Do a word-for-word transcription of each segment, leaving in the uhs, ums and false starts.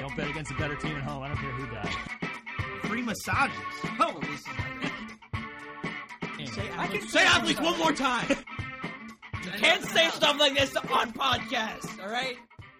Don't bet against a better team at home. I don't care who dies. Free massages. Oh, this is Say, I can say athletes one more time. You can't say stuff like this on podcasts, all right?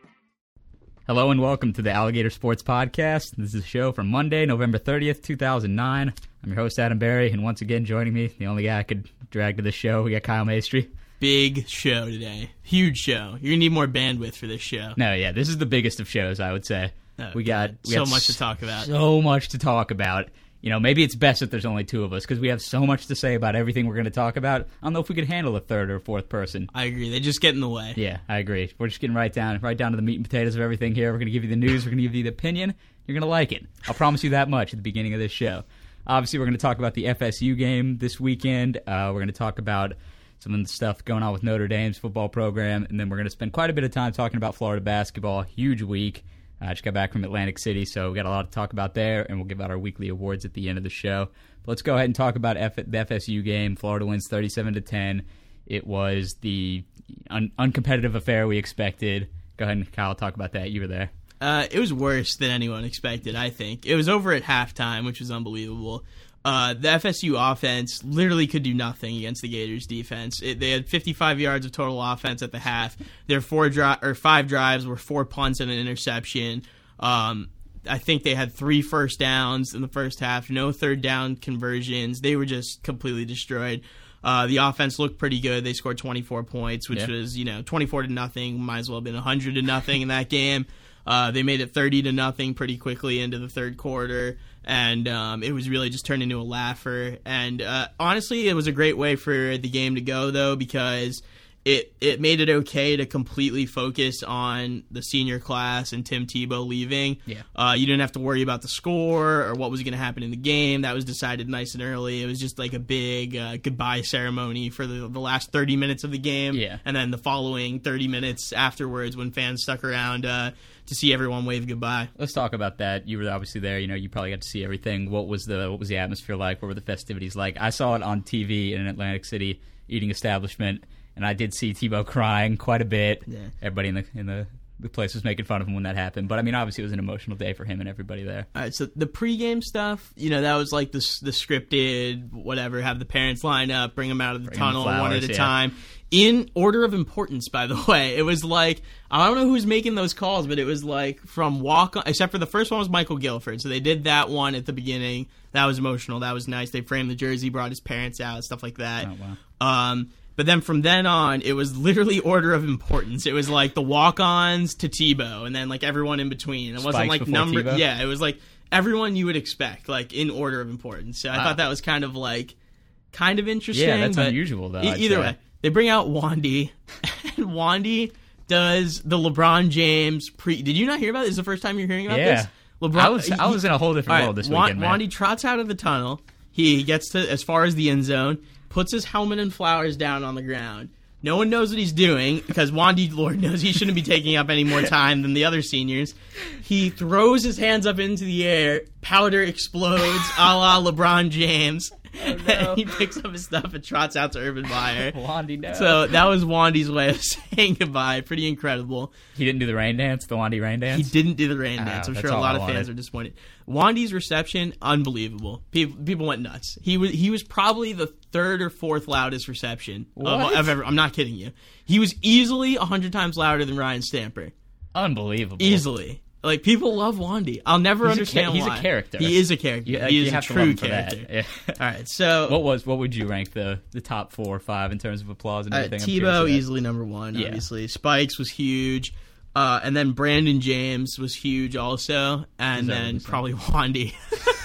Hello and welcome to the Alligator Sports Podcast. This is a show from Monday, November thirtieth, two thousand nine. I'm your host, Adam Berry, and once again joining me, the only guy I could drag to this show, we got Kyle Maestri. Big show today. Huge show. You're going to need more bandwidth for this show. No, yeah, this is the biggest of shows, I would say. Oh, we got we so got much to talk about. So much to talk about. You know, maybe it's best if there's only two of us, because we have so much to say about everything we're going to talk about. I don't know if we could handle a third or fourth person. I agree. They just get in the way. Yeah, I agree. We're just getting right down, right down to the meat and potatoes of everything here. We're going to give you the news. We're going to give you the opinion. You're going to like it. I'll promise you that much at the beginning of this show. Obviously, we're going to talk about the F S U game this weekend. Uh, we're going to talk about some of the stuff going on with Notre Dame's football program, and then we're going to spend quite a bit of time talking about Florida basketball. Huge week. I uh, just got back from Atlantic City, so we got a lot to talk about there, and we'll give out our weekly awards at the end of the show. But let's go ahead and talk about F- the F S U game. Florida wins thirty-seven to ten. It was the un- uncompetitive affair we expected. Go ahead and, Kyle, talk about that. You were there. Uh, it was worse than anyone expected, I think. It was over at halftime, which was unbelievable. Uh, the F S U offense literally could do nothing against the Gators' defense. It, they had fifty-five yards of total offense at the half. Their four dri- or five drives were four punts and an interception. Um, I think they had three first downs in the first half, no third down conversions. They were just completely destroyed. Uh, the offense looked pretty good. They scored twenty-four points, which yeah. was, you know, twenty-four to nothing. Might as well have been one hundred to nothing in that game. Uh, they made it thirty to nothing pretty quickly into the third quarter, and um, it was really just turned into a laugher. And uh, honestly, it was a great way for the game to go, though, because it it made it okay to completely focus on the senior class and Tim Tebow leaving. Yeah. Uh, you didn't have to worry about the score or what was going to happen in the game. That was decided nice and early. It was just like a big uh, goodbye ceremony for the, the last thirty minutes of the game, yeah. and then the following thirty minutes afterwards when fans stuck around uh, to see everyone wave goodbye. Let's talk about that. You were obviously there. You know, you probably got to see everything. What was the what was the atmosphere like? What were the festivities like? I saw it on T V in an Atlantic City eating establishment, and I did see Tebow crying quite a bit. Yeah. Everybody in the in the, the place was making fun of him when that happened. But, I mean, obviously it was an emotional day for him and everybody there. All right, so the pregame stuff, you know, that was like the, the scripted, whatever, have the parents line up, bring them out of the bring tunnel flowers, one at a yeah. time. In order of importance, by the way. It was like, I don't know who's making those calls, but it was like from walk on, except for the first one was Michael Guilford. So they did that one at the beginning. That was emotional. That was nice. They framed the jersey, brought his parents out, stuff like that. Oh, wow. Um, but then from then on, it was literally order of importance. It was like the walk-ons to Tebow, and then like everyone in between. It Spikes wasn't like before number. Tebow? Yeah, it was like everyone you would expect, like in order of importance. So I Wow. thought that was kind of like, kind of interesting. Yeah, that's but unusual, though, e- I'd either say. way, they bring out Wandy, and Wandy does the LeBron James pre. Did you not hear about this? This is the first time you're hearing about Yeah. this? LeBron, I was I was in a whole different all world this Wan- weekend, man. Wandy trots out of the tunnel. He gets to as far as the end zone, puts his helmet and flowers down on the ground. No one knows what he's doing because Wandy, Lord knows he shouldn't be taking up any more time than the other seniors. He throws his hands up into the air. Powder explodes a la LeBron James. Oh, no. And he picks up his stuff and trots out to Urban Meyer. Wandy, no. So that was Wandy's way of saying goodbye. Pretty incredible. He didn't do the rain dance, the Wandy rain dance? He didn't do the rain Oh, dance. I'm that's sure a all lot I of fans wanted. are disappointed. Wandy's reception, unbelievable. People people went nuts. He was he was probably the third or fourth loudest reception of, What? of ever. I'm not kidding you. He was easily a hundred times louder than Ryan Stamper. Unbelievable. Easily. Like, people love Wandy. I'll never He's a understand ca- he's a why. character. He is a character. You, like, he you is a have to love true him for character. that. Yeah. All right, so What was what would you rank the, the top four or five in terms of applause and Uh, everything? I'm curious Tebow of that. easily number one, Yeah. obviously. Spikes was huge. Uh, and then Brandon James was huge also. And Is that what then you said? probably Wandy.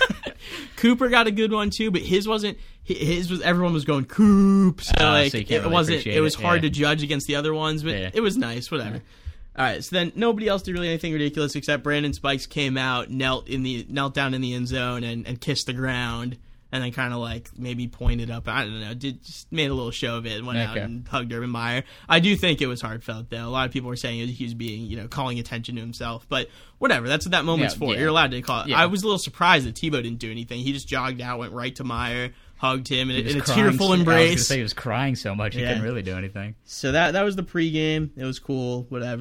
Cooper got a good one too, but his wasn't. His was everyone was going Coop, so Oh, like so you can't it really wasn't. appreciate It was it, yeah. hard to judge against the other ones, but Yeah. it was nice. Whatever. All right, so then nobody else did really anything ridiculous except Brandon Spikes came out, knelt in the knelt down in the end zone, and, and kissed the ground, and then kind of like maybe pointed up. I don't know, did just made a little show of it, went out Okay. and hugged Urban Meyer. I do think it was heartfelt though. A lot of people were saying he was being, you know, calling attention to himself, but whatever. That's what that moment's Yeah, for. yeah. You're allowed to call it. Yeah. I was a little surprised that Tebow didn't do anything. He just jogged out, went right to Meyer, hugged him in, He a- was in a crying tearful so- I was embrace. gonna say he was crying so much he Yeah. couldn't really do anything. So that that was the pregame. It was cool, whatever.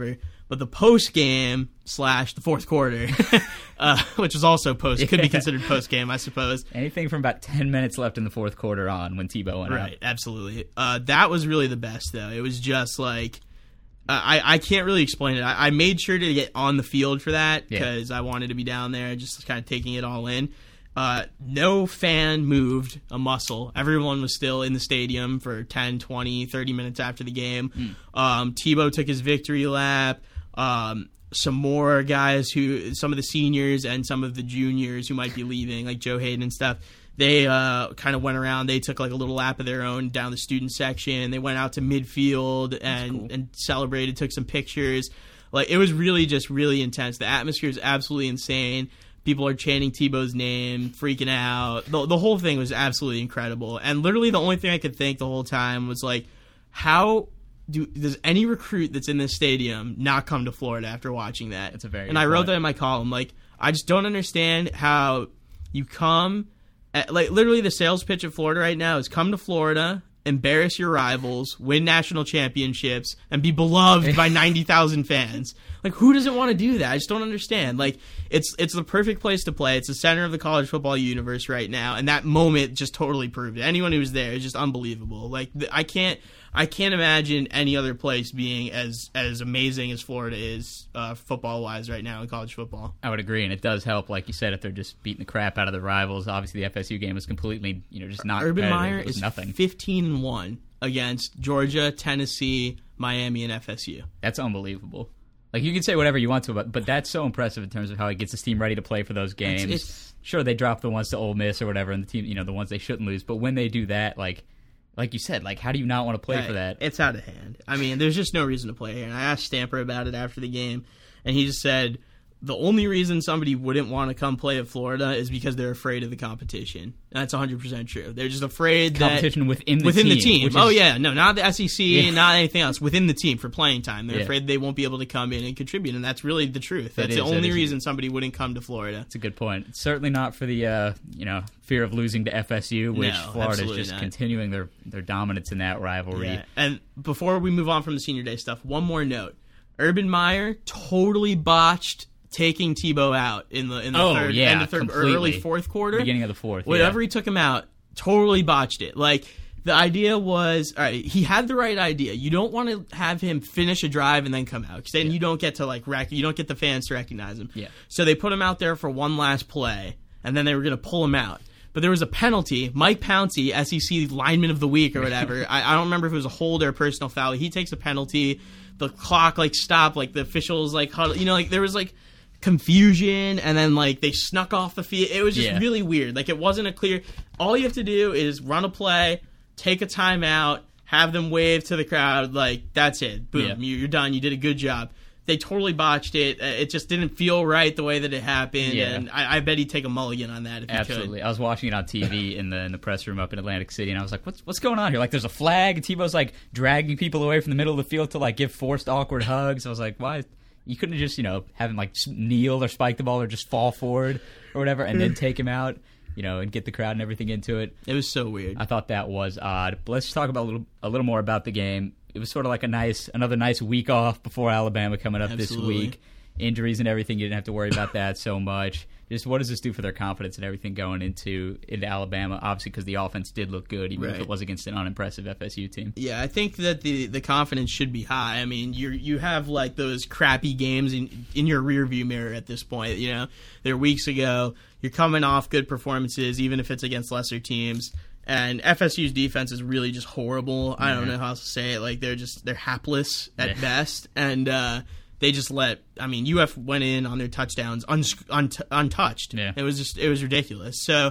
But the post game slash the fourth quarter, uh, which was also post, could be considered post game, I suppose. Anything from about ten minutes left in the fourth quarter on when Tebow went out. Right, absolutely. Uh, that was really the best, though. It was just like, uh, I, I can't really explain it. I, I made sure to get on the field for that because yeah. I wanted to be down there, just kind of taking it all in. Uh, no fan moved a muscle. Everyone was still in the stadium for ten, twenty, thirty minutes after the game. Mm. Um, Tebow took his victory lap. Um, some more guys who, some of the seniors and some of the juniors who might be leaving, like Joe Hayden and stuff, they uh, kind of went around. They took like a little lap of their own down the student section. They went out to midfield and, cool. and celebrated, took some pictures. Like, it was really just really intense. The atmosphere is absolutely insane. People are chanting Tebow's name, freaking out. The, the whole thing was absolutely incredible. And literally the only thing I could think the whole time was like, how do does any recruit that's in this stadium not come to Florida after watching that? That's a very and I wrote point. that in my column. Like, I just don't understand how you come at, like, literally the sales pitch of Florida right now is come to Florida, embarrass your rivals, win national championships, and be beloved by ninety thousand fans. Like, who doesn't want to do that? I just don't understand. Like, it's it's the perfect place to play. It's the center of the college football universe right now, and that moment just totally proved it. Anyone who was there is just unbelievable. Like, I can't I can't imagine any other place being as as amazing as Florida is uh, football-wise right now in college football. I would agree, and it does help, like you said, if they're just beating the crap out of the rivals. Obviously, the F S U game was completely, you know, just not Urban Meyer is nothing. fifteen and one against Georgia, Tennessee, Miami, and F S U. That's unbelievable. Like, you can say whatever you want to, but, but that's so impressive in terms of how he gets his team ready to play for those games. It's, it's, sure, they drop the ones to Ole Miss or whatever, and the team, you know, the ones they shouldn't lose. But when they do that, like, like you said, like, how do you not want to play right. for that? It's out of hand. I mean, there's just no reason to play here. And I asked Stamper about it after the game, and he just said the only reason somebody wouldn't want to come play at Florida is because they're afraid of the competition. And that's one hundred percent true. They're just afraid competition that... within the within team. the team. Is, oh, yeah. No, not the S E C, yeah. not anything else. Within the team for playing time. They're yeah. afraid they won't be able to come in and contribute, and that's really the truth. That That's is, the only that is reason somebody wouldn't come to Florida. That's a good point. It's certainly not for the, uh, you know, fear of losing to F S U, which no, Florida is just not. continuing their, their dominance in that rivalry. Yeah. And before we move on from the Senior Day stuff, one more note. Urban Meyer totally botched taking Tebow out in the in the oh, third, yeah, end of third, or early fourth quarter, beginning of the fourth. Whatever yeah. he took him out, totally botched it. Like, the idea was, all right, he had the right idea. You don't want to have him finish a drive and then come out, because then yeah. you don't get to like rec- you don't get the fans to recognize him. Yeah. So they put him out there for one last play, and then they were going to pull him out. But there was a penalty. Mike Pouncey, S E C lineman of the week or whatever. I, I don't remember if it was a hold or a personal foul. He takes a penalty. The clock like stopped. Like the officials like huddle. You know, like there was like confusion, and then like they snuck off the field. It was just yeah. really weird. Like, it wasn't a clear. All you have to do is run a play, take a timeout, have them wave to the crowd. Like, that's it. Boom, yeah. you're done. You did a good job. They totally botched it. It just didn't feel right the way that it happened, yeah. and I, I bet he'd take a mulligan on that if he Absolutely. could. I was watching it on T V in the in the press room up in Atlantic City, and I was like, "What's what's going on here? Like, there's a flag, and Tebow's like dragging people away from the middle of the field to like give forced awkward hugs." I was like, "Why? You couldn't just, you know, have him like kneel or spike the ball or just fall forward or whatever, and then take him out, you know, and get the crowd and everything into it." It was so weird. I thought that was odd. But let's talk about a little a little more about the game. It was sort of like a nice, another nice week off before Alabama coming up Absolutely. this week. Injuries and everything, you didn't have to worry about that so much. Just what does this do for their confidence and everything going into into Alabama? Obviously, because the offense did look good, even right. if it was against an unimpressive F S U team. Yeah, I think that the, the confidence should be high. I mean, you you have like those crappy games in in your rearview mirror at this point. You know, they're weeks ago. You're coming off good performances, even if it's against lesser teams. And F S U's defense is really just horrible. I don't know how else to say it. Like, they're just they're hapless at yeah. best, and uh, they just let. I mean, U F went in on their touchdowns un- un- untouched. Yeah. It was just it was ridiculous. So,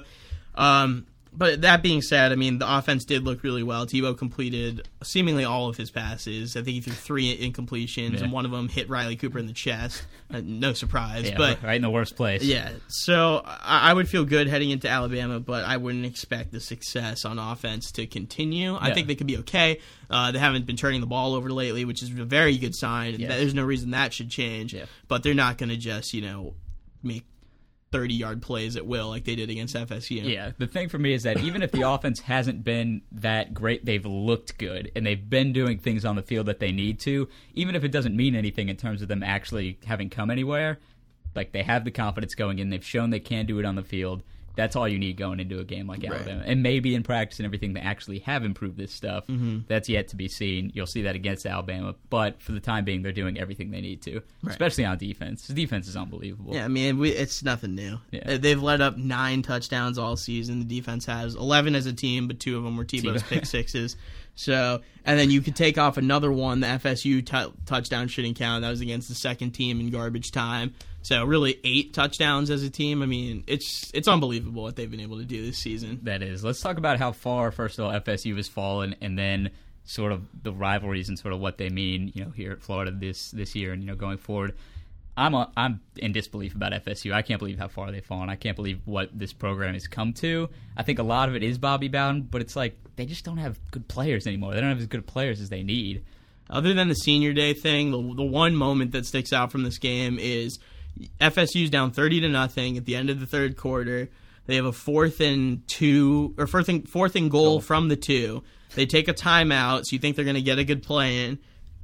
um, but that being said, I mean, the offense did look really well. Tebow completed seemingly all of his passes. I think he threw three incompletions, yeah. and one of them hit Riley Cooper in the chest. Uh, no surprise, Yeah, but right in the worst place. yeah. So I, I would feel good heading into Alabama, but I wouldn't expect the success on offense to continue. I Yeah. think they could be okay. Uh, they haven't been turning the ball over lately, which is a very good sign. Yes. There's no reason that should change. Yeah. But they're not going to just, you know, make thirty-yard plays at will like they did against F S U. Yeah, the thing for me is that even if the offense hasn't been that great, they've looked good, and they've been doing things on the field that they need to, even if it doesn't mean anything in terms of them actually having come anywhere. Like, they have the confidence going in. They've shown they can do it on the field. That's all you need going into a game like Alabama. Right. And maybe in practice and everything, they actually have improved this stuff. Mm-hmm. That's yet to be seen. You'll see that against Alabama. But for the time being, they're doing everything they need to, right. especially on defense. The defense is unbelievable. Yeah, I mean, we, it's nothing new. Yeah. They've let up nine touchdowns all season. The defense has eleven as a team, but two of them were Tebow's Tebow. pick sixes. So, and then you could take off another one. The F S U t- touchdown shouldn't count. That was against the second team in garbage time. So really eight touchdowns as a team. I mean, it's it's unbelievable what they've been able to do this season. That is. Let's talk about how far, first of all, F S U has fallen, and then sort of the rivalries and sort of what they mean, you know, here at Florida this this year and, you know, going forward. I'm a, I'm in disbelief about F S U. I can't believe how far they've fallen. I can't believe what this program has come to. I think a lot of it is Bobby Bowden, but it's like they just don't have good players anymore. They don't have as good players as they need. Other than the senior day thing, the, the one moment that sticks out from this game is F S U's down thirty to nothing at the end of the third quarter. They have a fourth and two or fourth and, fourth and goal, goal from the two. They take a timeout, so you think they're going to get a good play in.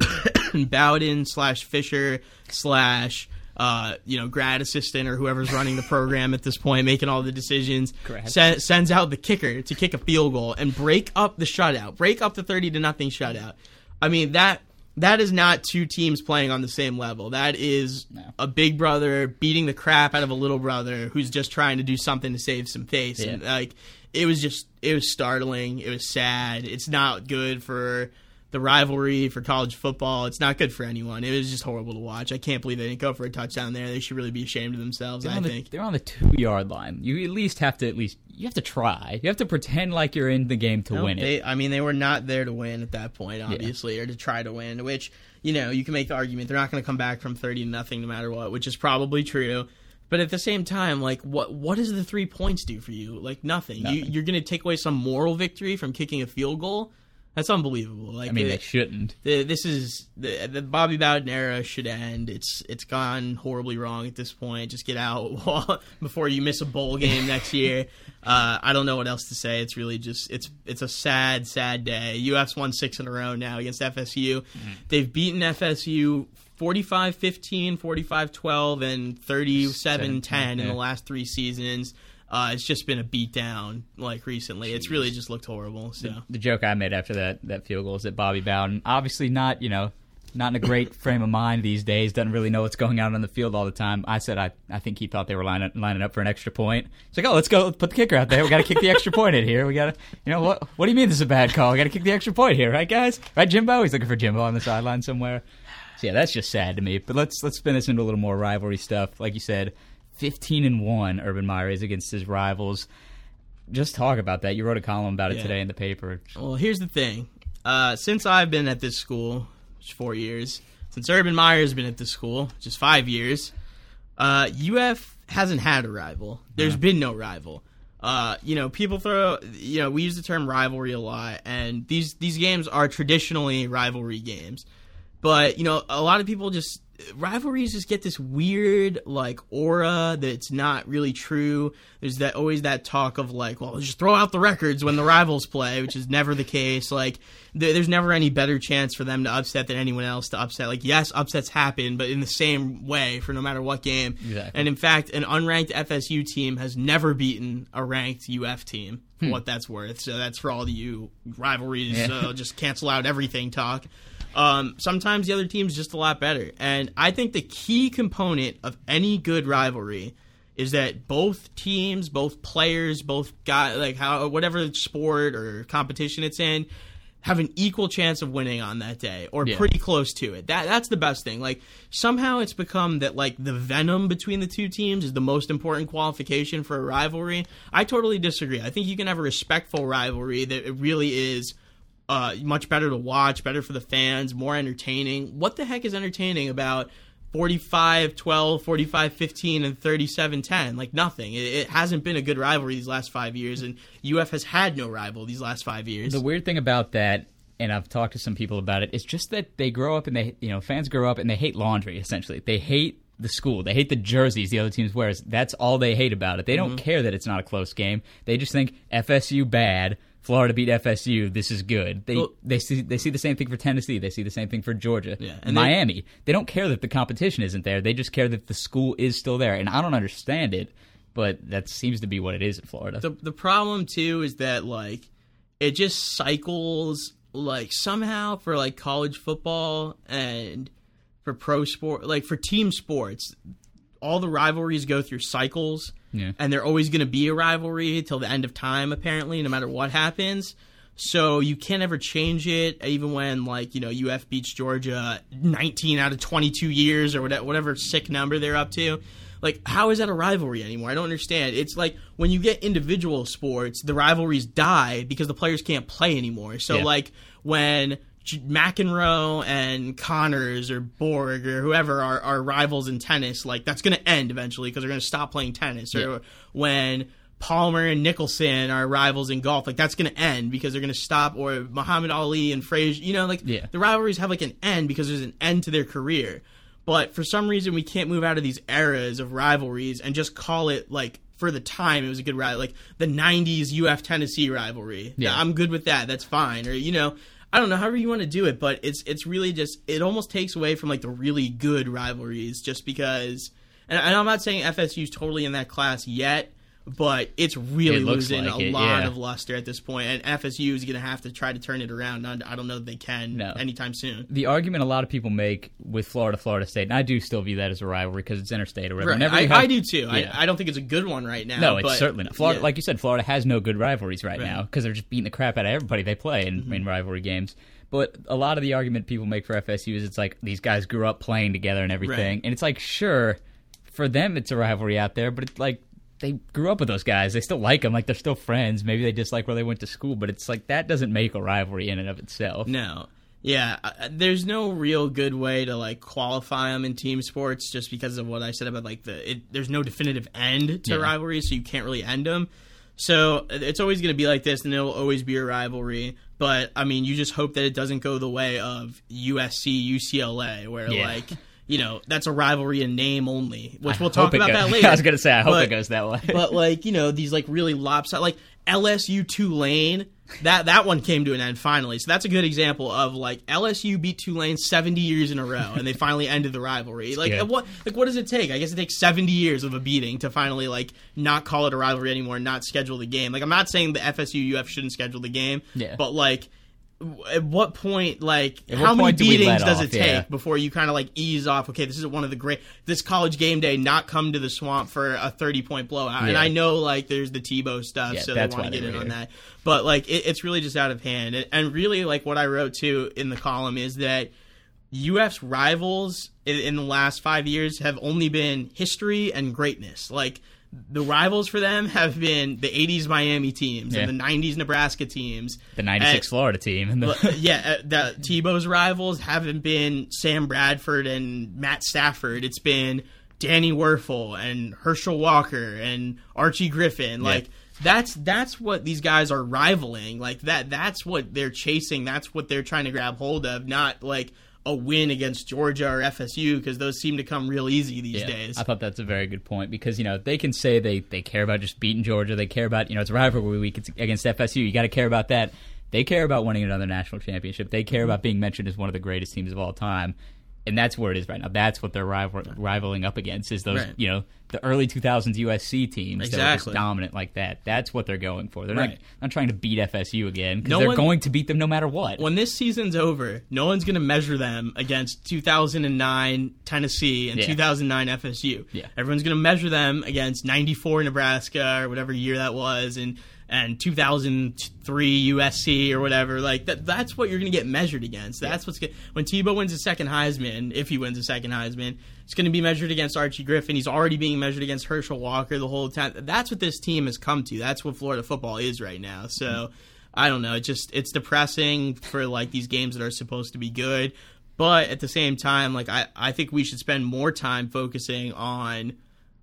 Bowden slash Fisher slash uh, you know grad assistant or whoever's running the program at this point, making all the decisions, sen- sends out the kicker to kick a field goal and break up the shutout, break up the thirty to nothing shutout. I mean that. That is not two teams playing on the same level. That is no. a big brother beating the crap out of a little brother who's just trying to do something to save some face. Yeah. And like it was just it was startling. It was sad. It's not good for the rivalry, for college football. It's not good for anyone. It was just horrible to watch. I can't believe they didn't go for a touchdown there. They should really be ashamed of themselves, they're I the, think. They're on the two-yard line. You at least have to at least you have to try. You have to pretend like you're in the game to no, win they, it. I mean, they were not there to win at that point, obviously, yeah. or to try to win, which, you know, you can make the argument they're not going to come back from thirty to nothing no matter what, which is probably true. But at the same time, like, what what does the three points do for you? Like, nothing. nothing. You, you're going to take away some moral victory from kicking a field goal? That's unbeful. Like, I mean, the, they shouldn't. The, this is the, the Bobby Bowden era should end. It's it's gone horribly wrong at this point. Just get out before you miss a bowl game next year. Uh, I don't know what else to say. It's really just it's it's a sad, sad day. U F's won six in a row now against F S U. Mm-hmm. They've beaten F S U forty-five fifteen, forty-five twelve, and thirty-seven ten in the last three seasons. Uh, it's just been a beatdown, like, recently. Jeez. It's really just looked horrible. So the, the joke I made after that, that field goal is that Bobby Bowden, obviously not, you know, not in a great frame of mind these days, doesn't really know what's going on on the field all the time. I said I I think he thought they were lining, lining up for an extra point. It's like, oh, let's go, let's put the kicker out there. We got to kick the extra point in here. We got to, you know, what What do you mean this is a bad call? We got to kick the extra point here, right, guys? Right, Jimbo? He's looking for Jimbo on the sideline somewhere. So, yeah, that's just sad to me. But let's let's spin this into a little more rivalry stuff. Like you said, fifteen and one Urban Meyer is against his rivals. Just talk about that. You wrote a column about it yeah. today in the paper. Well, here's the thing. Uh, since I've been at this school, which is four years, since Urban Meyer's been at this school, which is five years, uh, U F hasn't had a rival. There's yeah. been no rival. Uh, you know, people throw, you know, we use the term rivalry a lot, and these, these games are traditionally rivalry games. But, you know, a lot of people just, rivalries just get this weird, like, aura that's not really true. There's that always that talk of, like, well, just throw out the records when the rivals play, which is never the case. Like, th- there's never any better chance for them to upset than anyone else to upset. Like, yes, upsets happen, but in the same way for no matter what game. Exactly. And, in fact, an unranked F S U team has never beaten a ranked U F team, for hmm. what that's worth. So that's for all the you rivalries, yeah. uh, just cancel out everything talk. Um, sometimes the other team's just a lot better. And I think the key component of any good rivalry is that both teams, both players, both guys, like how whatever sport or competition it's in, have an equal chance of winning on that day or yeah. pretty close to it. That that's the best thing. Like somehow it's become that like the venom between the two teams is the most important qualification for a rivalry. I totally disagree. I think you can have a respectful rivalry that it really is Uh, much better to watch, better for the fans, more entertaining. What the heck is entertaining about forty-five twelve, forty-five fifteen, and thirty-seven ten? Like nothing. It, it hasn't been a good rivalry these last five years, and U F has had no rival these last five years. The weird thing about that, and I've talked to some people about it, is just that they grow up and they, you know, fans grow up and they hate laundry, essentially. They hate the school. They hate the jerseys the other teams wears. That's all they hate about it. They don't mm-hmm. care that it's not a close game. They just think F S U bad. Florida beat F S U. This is good. They well, they see they see the same thing for Tennessee. They see the same thing for Georgia, yeah, and Miami. They, they don't care that the competition isn't there. They just care that the school is still there. And I don't understand it, but that seems to be what it is in Florida. The the problem too is that like it just cycles like somehow for like college football and for pro sport, like for team sports, all the rivalries go through cycles. Yeah. And they're always going to be a rivalry till the end of time, apparently, no matter what happens. So you can't ever change it, even when, like, you know, U F beats Georgia nineteen out of twenty-two years or whatever, whatever sick number they're up to. Like, how is that a rivalry anymore? I don't understand. It's like when you get individual sports, the rivalries die because the players can't play anymore. So, yeah. like, when McEnroe and Connors or Borg or whoever are, are rivals in tennis, like that's going to end eventually because they're going to stop playing tennis. Yeah. Or when Palmer and Nicholson are rivals in golf, like that's going to end because they're going to stop. Or Muhammad Ali and Frazier, you know, like yeah. the rivalries have like an end because there's an end to their career. But for some reason, we can't move out of these eras of rivalries and just call it like for the time it was a good rivalry, like the nineties U F Tennessee rivalry. Yeah. I'm good with that. That's fine. Or you know. I don't know, however you want to do it, but it's it's really just, it almost takes away from, like, the really good rivalries just because, and, and I'm not saying F S U's totally in that class yet, but it's really it losing like a it, lot yeah. of luster at this point, and F S U is going to have to try to turn it around. I don't know that they can no. anytime soon. The argument a lot of people make with Florida, Florida State, and I do still view that as a rivalry because it's interstate or whatever. Right. I, have, I do too. Yeah. I, I don't think it's a good one right now. No, it's but, certainly not. Florida, yeah. Like you said, Florida has no good rivalries right, right. now because they're just beating the crap out of everybody they play in, mm-hmm. in rivalry games. But a lot of the argument people make for F S U is it's like these guys grew up playing together and everything. Right. And it's like, sure, for them it's a rivalry out there, but it's like they grew up with those guys. They still like them. Like, they're still friends. Maybe they just like where they went to school. But it's like that doesn't make a rivalry in and of itself. No. Yeah, uh, there's no real good way to, like, qualify them in team sports just because of what I said about, like, the it, there's no definitive end to yeah. rivalries, so you can't really end them. So it's always going to be like this, and it'll always be a rivalry. But, I mean, you just hope that it doesn't go the way of U S C, U C L A, where, yeah. like, you know, that's a rivalry in name only, which I we'll talk about goes, that later. I was going to say, I hope but, it goes that way. But, like, you know, these, like, really lopsided, like, L S U Tulane, that that one came to an end finally. So that's a good example of, like, L S U beat Tulane seventy years in a row, and they finally ended the rivalry. Like, good. what like what does it take? I guess it takes seventy years of a beating to finally, like, not call it a rivalry anymore and not schedule the game. Like, I'm not saying the F S U U F shouldn't schedule the game, yeah. but, like, at what point, like, at how many do beatings does off? it take yeah. before you kind of, like, ease off, okay, this is one of the great, this college game day, not come to the Swamp for a thirty-point blowout. Yeah. And I know, like, there's the Tebow stuff, Yeah, so they that's want why to get they in were on here. that. But, like, it, it's really just out of hand. And, and really, like, what I wrote, too, in the column is that U F's rivals in, in the last five years have only been history and greatness. Like, the rivals for them have been the eighties Miami teams yeah. and the nineties Nebraska teams. The ninety-six and, Florida team. And the- yeah, uh, the Tebow's rivals haven't been Sam Bradford and Matt Stafford. It's been Danny Werfel and Herschel Walker and Archie Griffin. Like, yeah. that's that's what these guys are rivaling. Like, that that's what they're chasing. That's what they're trying to grab hold of, not, like, a win against Georgia or F S U, because those seem to come real easy these yeah, days. I thought that's a very good point because, you know, they can say they, they care about just beating Georgia. They care about, you know, it's a rivalry week against F S U. You got to care about that. They care about winning another national championship. They care about being mentioned as one of the greatest teams of all time. And that's where it is right now. That's what they're rival- rivaling up against is those, right. you know, the early two thousands U S C teams exactly. that were just dominant like that. That's what they're going for. They're right. not, not trying to beat F S U again because No they're one, going to beat them no matter what. When this season's over, no one's going to measure them against two thousand nine Tennessee and yeah. two thousand nine F S U. Yeah. Everyone's going to measure them against ninety-four Nebraska or whatever year that was, and and two thousand three U S C or whatever. Like that that's what you're going to get measured against. That's yeah. what's good. When Tebow wins a second Heisman, if he wins a second Heisman, it's going to be measured against Archie Griffin. He's already being measured against Herschel Walker the whole time. That's what this team has come to. That's what Florida football is right now. So mm-hmm. I don't know. It just it's depressing for like these games that are supposed to be good. But at the same time, like I, I think we should spend more time focusing on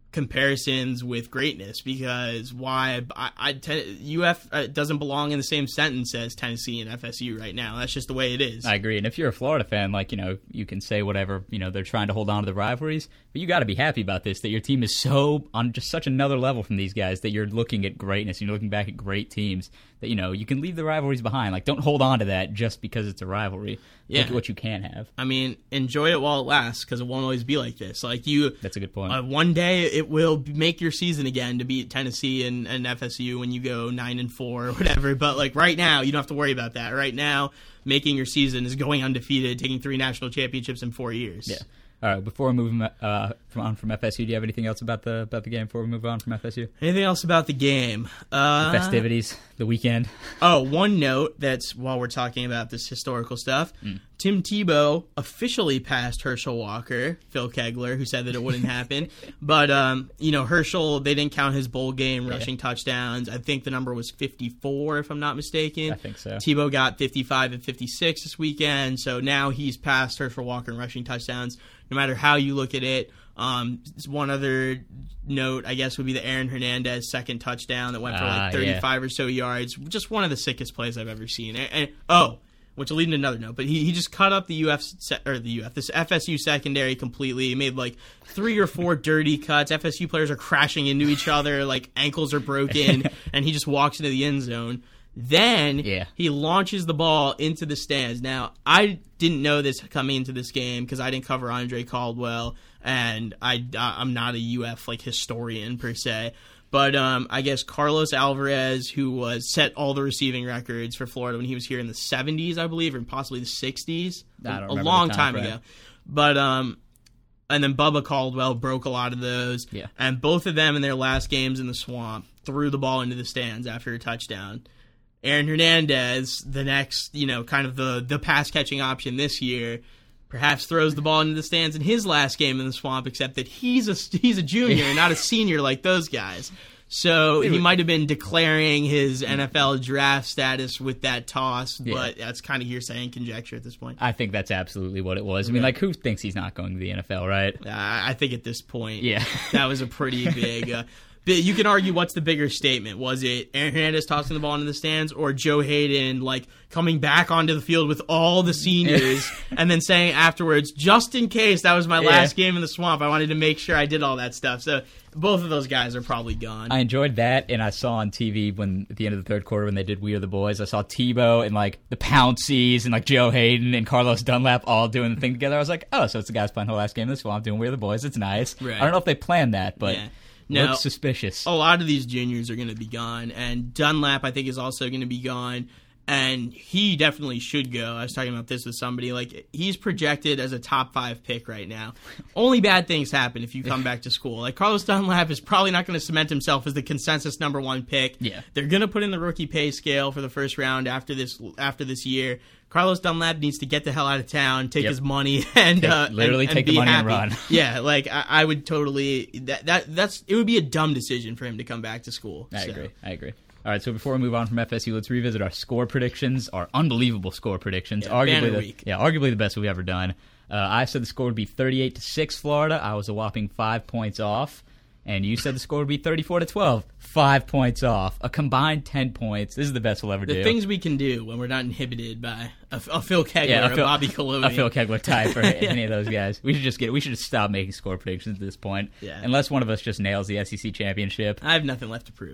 comparisons with greatness, because why I, I te- U F uh, doesn't belong in the same sentence as Tennessee and F S U right now. That's just the way it is. I agree. And if you're a Florida fan, like, you know, you can say whatever, you know, they're trying to hold on to the rivalries, but you got to be happy about this, that your team is so on just such another level from these guys, that you're looking at greatness and you're looking back at great teams, that, you know, you can leave the rivalries behind. Like, don't hold on to that just because it's a rivalry. Yeah. Look at what you can have. I mean, enjoy it while it lasts, because it won't always be like this. Like you, That's a good point. Uh, one day it will make your season again to beat Tennessee and, and F S U when you go nine and four or whatever. But like right now, you don't have to worry about that. Right now, making your season is going undefeated, taking three national championships in four years. Yeah. All right. Before we move uh, from, on from F S U, do you have anything else about the about the game before we move on from F S U? Anything else about the game? Uh, The festivities, the weekend. Oh, one note that's while we're talking about this historical stuff, Mm. Tim Tebow officially passed Herschel Walker, Phil Kegler, who said that it wouldn't happen. But, um, you know, Herschel, they didn't count his bowl game rushing yeah. touchdowns. I think the number was fifty-four, if I'm not mistaken. I think so. Tebow got fifty-five and fifty-six this weekend, so now he's passed Herschel Walker in rushing touchdowns, no matter how you look at it. Um, one other note, I guess, would be the Aaron Hernandez second touchdown that went for like thirty-five uh, yeah. or so yards. Just one of the sickest plays I've ever seen. And, and oh, which will lead to another note, but he, he just cut up the U F or the U F this F S U secondary completely. He made like three or four dirty cuts. F S U players are crashing into each other, like ankles are broken, and he just walks into the end zone. Then yeah. he launches the ball into the stands. Now, I didn't know this coming into this game because I didn't cover Andre Caldwell, and I, I'm not a U F like historian per se. But um, I guess Carlos Alvarez, who was set all the receiving records for Florida when he was here in the seventies, I believe, or possibly the sixties, I don't a long time, time ago. But um, and then Bubba Caldwell broke a lot of those. Yeah. And both of them in their last games in the Swamp threw the ball into the stands after a touchdown. Aaron Hernandez, the next, you know, kind of the, the pass-catching option this year, perhaps throws the ball into the stands in his last game in the Swamp, except that he's a, he's a junior and not a senior like those guys. So he might have been declaring his N F L draft status with that toss, yeah. but that's kind of hearsay and conjecture at this point. I think that's absolutely what it was. I mean, like, who thinks he's not going to the N F L, right? Uh, I think at this point, yeah. that was a pretty big... Uh, You can argue what's the bigger statement. Was it Aaron Hernandez tossing the ball into the stands, or Joe Hayden like coming back onto the field with all the seniors and then saying afterwards, just in case that was my last yeah. game in the Swamp, I wanted to make sure I did all that stuff. So both of those guys are probably gone. I enjoyed that, and I saw on T V when at the end of the third quarter when they did We Are the Boys, I saw Tebow and like the Pounceys and like Joe Hayden and Carlos Dunlap all doing the thing together. I was like, oh, so it's the guys playing the last game in the Swamp doing We Are the Boys. It's nice. Right. I don't know if they planned that, but... Yeah. Now, looks suspicious. A lot of these juniors are going to be gone, and Dunlap, I think, is also going to be gone, and he definitely should go. I was talking about this with somebody. Like, he's projected as a top five pick right now. Only bad things happen if you come back to school. Like, Carlos Dunlap is probably not going to cement himself as the consensus number one pick. Yeah. They're going to put in the rookie pay scale for the first round after this after this year. Carlos Dunlap needs to get the hell out of town, take yep. his money, and take, uh, literally and, take and the money happy. and run. Yeah, like I, I would totally. That, that that's it would be a dumb decision for him to come back to school. I so. agree. I agree. All right, so before we move on from F S U, let's revisit our score predictions, our unbelievable score predictions. Yeah, arguably, the, week. yeah, arguably the best we've ever done. Uh, I said the score would be thirty-eight to six, Florida. I was a whopping five points off. And you said the score would be thirty-four to twelve. Five points off. A combined ten points. This is the best we'll ever the do. The things we can do when we're not inhibited by a, a Phil Kegler yeah, a or Phil, a Bobby Colodey. A Phil Kegler type or yeah. any of those guys. We should just get. We should just stop making score predictions at this point. Yeah. Unless one of us just nails the S E C championship. I have nothing left to prove.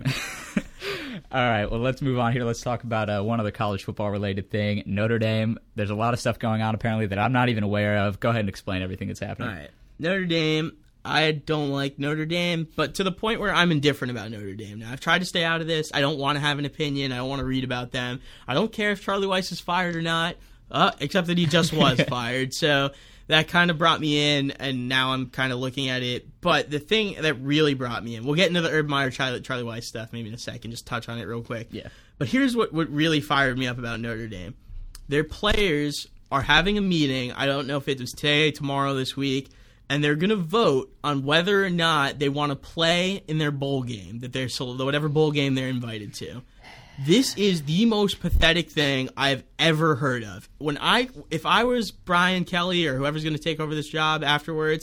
All right, well, let's move on here. Let's talk about uh, one other college football-related thing, Notre Dame. There's a lot of stuff going on, apparently, that I'm not even aware of. Go ahead and explain everything that's happening. All right. Notre Dame, I don't like Notre Dame, but to the point where I'm indifferent about Notre Dame. Now, I've tried to stay out of this. I don't want to have an opinion. I don't want to read about them. I don't care if Charlie Weiss is fired or not, uh, except that he just was fired. So that kind of brought me in, and now I'm kind of looking at it. But the thing that really brought me in, we'll get into the Urban Meyer, Charlie, Charlie Weiss stuff maybe in a second, just touch on it real quick. Yeah. But here's what, what really fired me up about Notre Dame. Their players are having a meeting. I don't know if it was today, tomorrow, this week, and they're going to vote on whether or not they want to play in their bowl game, that they're whatever bowl game they're invited to. This is the most pathetic thing I've ever heard of. When I, if I was Brian Kelly or whoever's going to take over this job afterwards,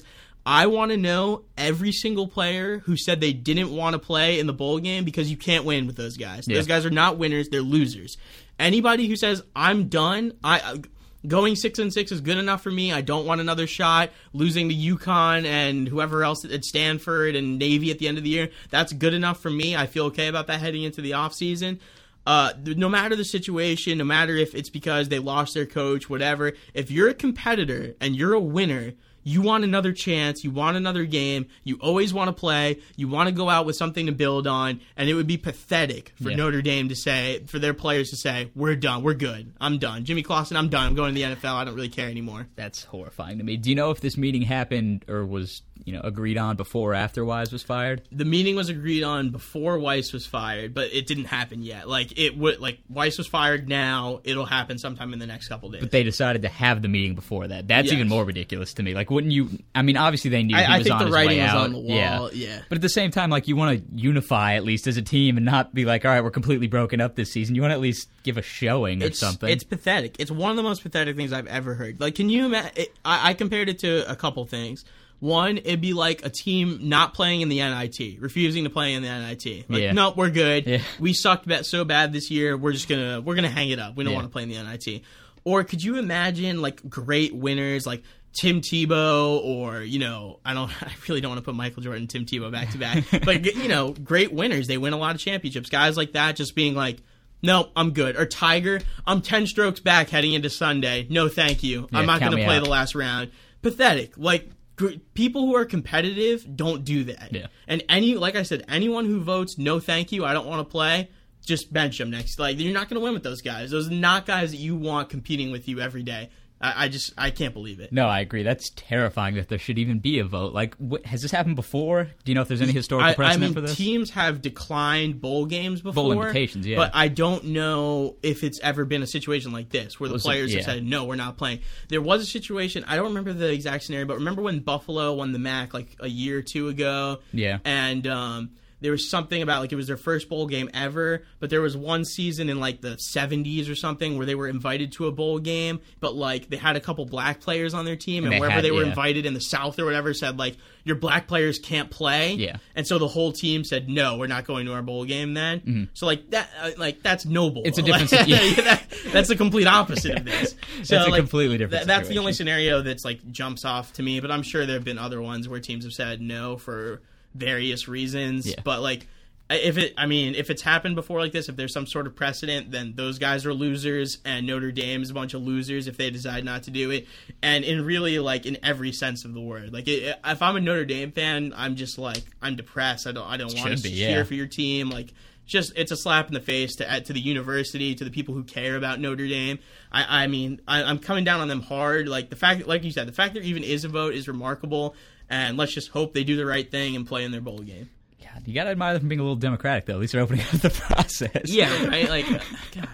I want to know every single player who said they didn't want to play in the bowl game because you can't win with those guys. Yeah. Those guys are not winners; they're losers. Anybody who says I'm done, I going six and six is good enough for me. I don't want another shot. Losing to UConn and whoever else at Stanford and Navy at the end of the year, that's good enough for me. I feel okay about that heading into the offseason. Uh, no matter the situation, no matter if it's because they lost their coach, whatever, if you're a competitor and you're a winner, you want another chance, you want another game, you always want to play, you want to go out with something to build on, and it would be pathetic for Yeah. Notre Dame to say, for their players to say, we're done, we're good, I'm done. Jimmy Clausen, I'm done, I'm going to the N F L, I don't really care anymore. That's horrifying to me. Do you know if this meeting happened or was, you know, agreed on before or after Wise was fired? The meeting was agreed on before Weiss was fired, but it didn't happen yet. Like, it would, like, Weiss was fired now, it'll happen sometime in the next couple days. But they decided to have the meeting before that. That's Yes. even more ridiculous to me. Like, wouldn't you? I mean, obviously they knew I, he I was think on the his writing way was out. on the wall, yeah. But at the same time, like, you want to unify at least as a team and not be like, all right, we're completely broken up this season. You want to at least give a showing or It's, something. it's pathetic. It's one of the most pathetic things I've ever heard. Like, can you imagine? I, I compared it to a couple things. One, it'd be like a team not playing in the N I T, refusing to play in the N I T. Like, Yeah. nope, we're good. Yeah. We sucked ba- so bad this year. We're just gonna we're gonna hang it up. We don't Yeah. want to play in the N I T. Or could you imagine like great winners like Tim Tebow, or, you know, I don't, I really don't want to put Michael Jordan and Tim Tebow back to back, but, you know, great winners. They win a lot of championships. Guys like that just being like, nope, I'm good. Or Tiger, I'm ten strokes back heading into Sunday. No, thank you. Yeah, I'm not count going me to play out. the last round. Pathetic. Like, gr- people who are competitive don't do that. Yeah. And any, like I said, anyone who votes, no, thank you, I don't want to play, just bench them next. Like, you're not going to win with those guys. Those are not guys that you want competing with you every day. I, I just, I can't believe it. No, I agree. That's terrifying that there should even be a vote. Like, wh- has this happened before? Do you know if there's any historical I, I precedent mean, for this? teams have declined bowl games before. Bowl invitations, yeah. But I don't know if it's ever been a situation like this where the Was it- players yeah. have said, no, we're not playing. There was a situation, I don't remember the exact scenario, but remember when Buffalo won the M A C like a year or two ago? Yeah. And um, there was something about, like, it was their first bowl game ever, but there was one season in, like, the seventies or something where they were invited to a bowl game, but, like, they had a couple black players on their team, And and, they wherever had- they were yeah. invited in the South or whatever said, like, your black players can't play. Yeah. And so the whole team said, no, we're not going to our bowl game then. So, like, that, uh, like that's noble. It's a Like, different- yeah. that, that's the complete opposite of this. So, That's a like, completely different th- That's the situation. only scenario that's, like, jumps off to me, but I'm sure there have been other ones where teams have said no for various reasons. Yeah. But, like, if it, I mean, if it's happened before like this, if there's some sort of precedent, then those guys are losers, and Notre Dame's a bunch of losers if they decide not to do it. And in really, like, in every sense of the word, like, it, if I'm a Notre Dame fan, I'm just like, I'm depressed. I don't, I don't want Should to be, cheer yeah. for your team. Like, just, it's a slap in the face to to the university, to the people who care about Notre Dame. I, I mean, I, I'm coming down on them hard. Like, the fact, like you said, the fact there even is a vote is remarkable. And let's just hope they do the right thing and play in their bowl game. God, you got to admire them for being a little democratic, though. At least they're opening up the process. Yeah, right. Like, God,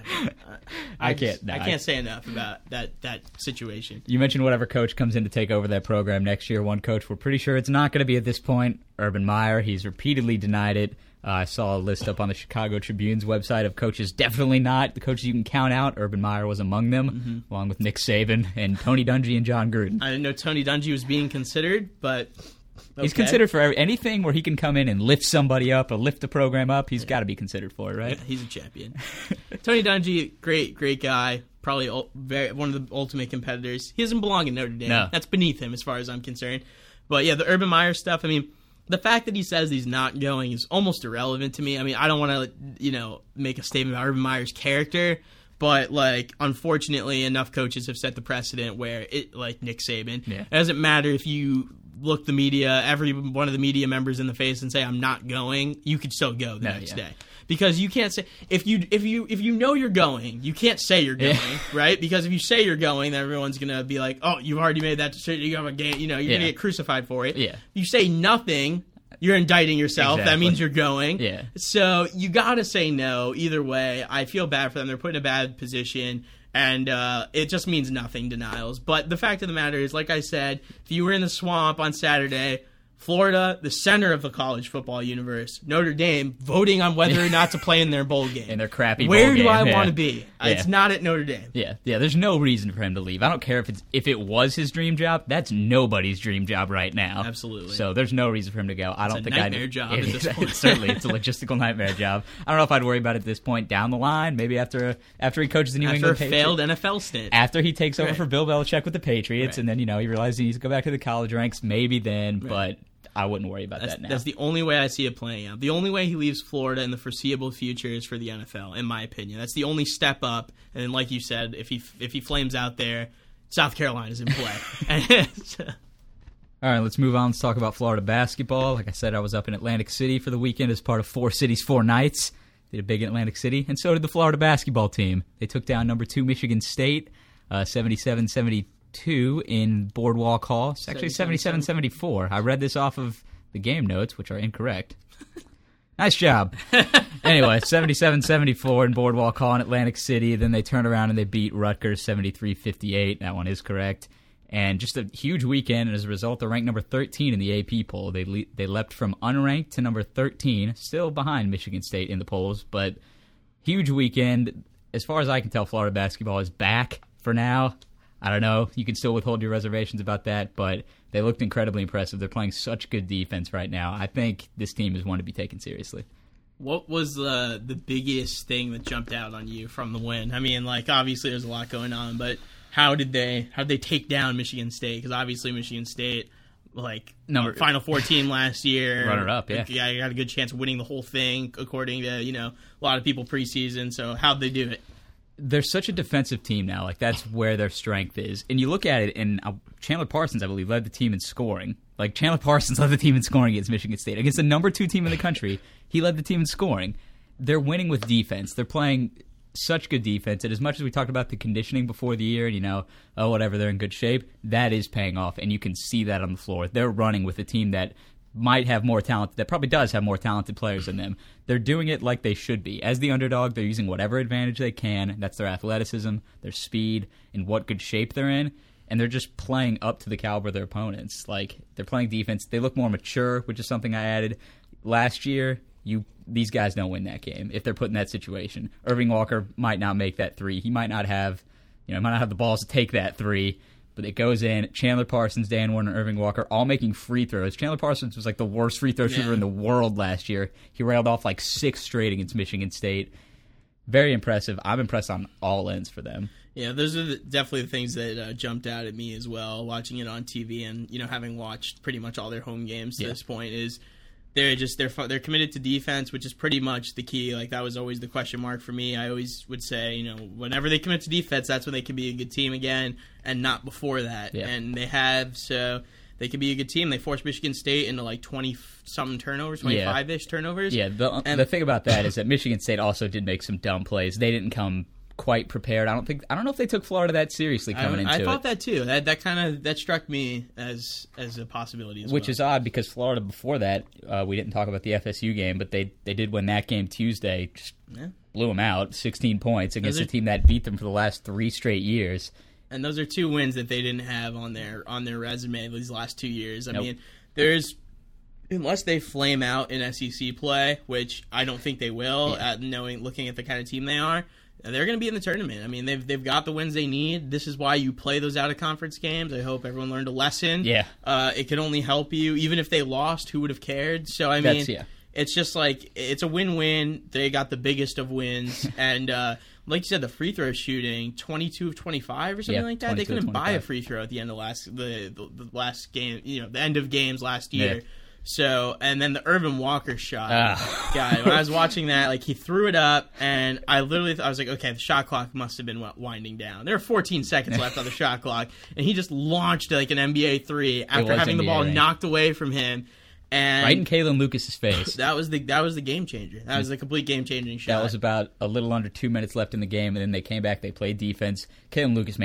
I just- can't- no, I I- can't say enough about that that situation. You mentioned whatever coach comes in to take over that program next year. One coach we're pretty sure it's not going to be at this point, Urban Meyer. He's repeatedly denied it. Uh, I saw a list up on the Chicago Tribune's website of coaches definitely not. The coaches you can count out, Urban Meyer was among them, Mm-hmm. along with Nick Saban and Tony Dungy and John Gruden. I didn't know Tony Dungy was being considered, but He's okay. considered for every, anything where he can come in and lift somebody up or lift the program up. He's got to be considered for it, right? Yeah, he's a champion. Tony Dungy, great, great guy. Probably ul- very, one of the ultimate competitors. He doesn't belong in Notre Dame. No. That's beneath him as far as I'm concerned. But yeah, the Urban Meyer stuff, I mean, the fact that he says he's not going is almost irrelevant to me. I mean, I don't want to, you know, make a statement about Urban Meyer's character, but, like, unfortunately, enough coaches have set the precedent where it, like Nick Saban, Yeah. it doesn't matter if you look the media, every one of the media members in the face and say, I'm not going, you could still go the No, next yeah. day. Because you can't say, if you if you if you know you're going, you can't say you're going, Yeah. right? Because if you say you're going, then everyone's gonna be like, oh, you've already made that decision. You have a game, you know, you're Yeah. gonna get crucified for it. Yeah. You say nothing, you're indicting yourself. That Exactly. means you're going. Yeah. So you gotta say no. Either way, I feel bad for them. They're put in a bad position. And uh, it just means nothing, denials. But the fact of the matter is, like I said, if you were in the swamp on Saturday, Florida, the center of the college football universe. Notre Dame voting on whether or not to play in their bowl game. In their crappy Where bowl do game, I yeah. want to be? Yeah. It's not at Notre Dame. Yeah, yeah. There's no reason for him to leave. I don't care if it's if it was his dream job. That's nobody's dream job right now. Absolutely. So there's no reason for him to go. I don't a think nightmare I'd, job it at is- this point. Certainly, it's a logistical nightmare job. I don't know if I'd worry about it at this point down the line. Maybe after after he coaches the New After a England Patriots. failed N F L stint. After he takes over Right. for Bill Belichick with the Patriots, Right. and then you know he realizes he needs to go back to the college ranks. Maybe then, but I wouldn't worry about That's, that now. that's the only way I see it playing out. The only way he leaves Florida in the foreseeable future is for the N F L, in my opinion. That's the only step up. And then, like you said, if he if he flames out there, South Carolina's in play. All right, let's move on. Let's talk about Florida basketball. Like I said, I was up in Atlantic City for the weekend as part of Four Cities, Four Nights. Did a big in Atlantic City, and so did the Florida basketball team. They took down number two Michigan State, uh, seventy-seven seventy-two in Boardwalk Hall. It's actually seventy-seven seventy-four. I read this off of the game notes, which are incorrect. Nice job. Anyway, seventy-seven seventy-four in Boardwalk Hall in Atlantic City. Then they turned around and they beat Rutgers seventy-three fifty-eight. That one is correct. And just a huge weekend, and as a result, they're ranked number thirteen in the A P poll. They le- they leapt from unranked to number thirteen, still behind Michigan State in the polls, but huge weekend. As far as I can tell, Florida basketball is back for now. I don't know. You can still withhold your reservations about that, but they looked incredibly impressive. They're playing such good defense right now. I think this team is one to be taken seriously. What was the the biggest thing that jumped out on you from the win? I mean, like, obviously there's a lot going on, but how did they how did they take down Michigan State? Because obviously Michigan State, like, Number- uh, Final Four team last year, Runner-up, yeah. yeah, got a good chance of winning the whole thing, according to you know a lot of people preseason. So how'd they do it? They're such a defensive team now. Like, that's where their strength is. And you look at it, and uh, Chandler Parsons, I believe, led the team in scoring. Like, Chandler Parsons led the team in scoring against Michigan State. Against the number two team in the country, he led the team in scoring. They're winning with defense. They're playing such good defense. And as much as we talked about the conditioning before the year, and, you know, oh, whatever, they're in good shape, that is paying off. And you can see that on the floor. They're running with a team that might have more talent, that probably does have more talented players than them. They're doing it like they should be. As the underdog, they're using whatever advantage they can. That's their athleticism, their speed, and what good shape they're in. And they're just playing up to the caliber of their opponents. Like, they're playing defense. They look more mature, which is something I added. Last year, you these guys don't win that game if they're put in that situation. Irving Walker might not make that three. He might not have, you know, might not have the balls to take that three. But it goes in. Chandler Parsons, Dan Warner, Irving Walker, all making free throws. Chandler Parsons was like the worst free throw shooter Yeah. in the world last year. He railed off like six straight against Michigan State. Very impressive. I'm impressed on all ends for them. Yeah, those are the, definitely the things that uh, jumped out at me as well, watching it on T V and you know having watched pretty much all their home games to Yeah. this point. Is they're just they're fu- they're committed to defense, which is pretty much the key. Like, that was always the question mark for me. I always would say, you know, whenever they commit to defense, that's when they can be a good team again, and not before that. Yeah. And they have, so they can be a good team. They forced Michigan State into like twenty something turnovers, twenty five ish turnovers. Yeah, the, And- the thing about that is that Michigan State also did make some dumb plays. They didn't come quite prepared. I don't think I don't know if they took Florida that seriously coming I, into I thought it. that too. That that kind of that struck me as as a possibility as Which well. is odd because Florida before that, uh, we didn't talk about the F S U game, but they they did win that game Tuesday. Just Yeah. blew them out, sixteen points against Those a are- team that beat them for the last three straight years. And those are two wins that they didn't have on their on their resume these last two years. I Nope. mean, there's unless they flame out in S E C play, which I don't think they will, Yeah. at knowing looking at the kind of team they are, they're going to be in the tournament. I mean, they've they've got the wins they need. This is why you play those out of conference games. I hope everyone learned a lesson. Yeah. uh, it can only help you. Even if they lost, who would have cared? So I mean, That's- yeah. it's just like it's a win-win. They got the biggest of wins, and uh, like you said, the free throw shooting, twenty-two of twenty-five or something Yeah, like that. They twenty-two of couldn't buy a twenty-five. free throw at the end of last the, the, the last game, you know, the end of games last year. Yeah. So, and then the Irvin Walker shot, Ah. guy. When I was watching that, like he threw it up, and I literally, th- I was like, okay, the shot clock must have been wi- winding down. There were fourteen seconds left on the shot clock, and he just launched like an N B A three after was having the N B A ball range. knocked away from him. And Right in Kalen Lucas's face. that was the that was the game changer. That was the complete game changing shot. That was about a little under two minutes left in the game, and then they came back. They played defense. Kalen Lucas made an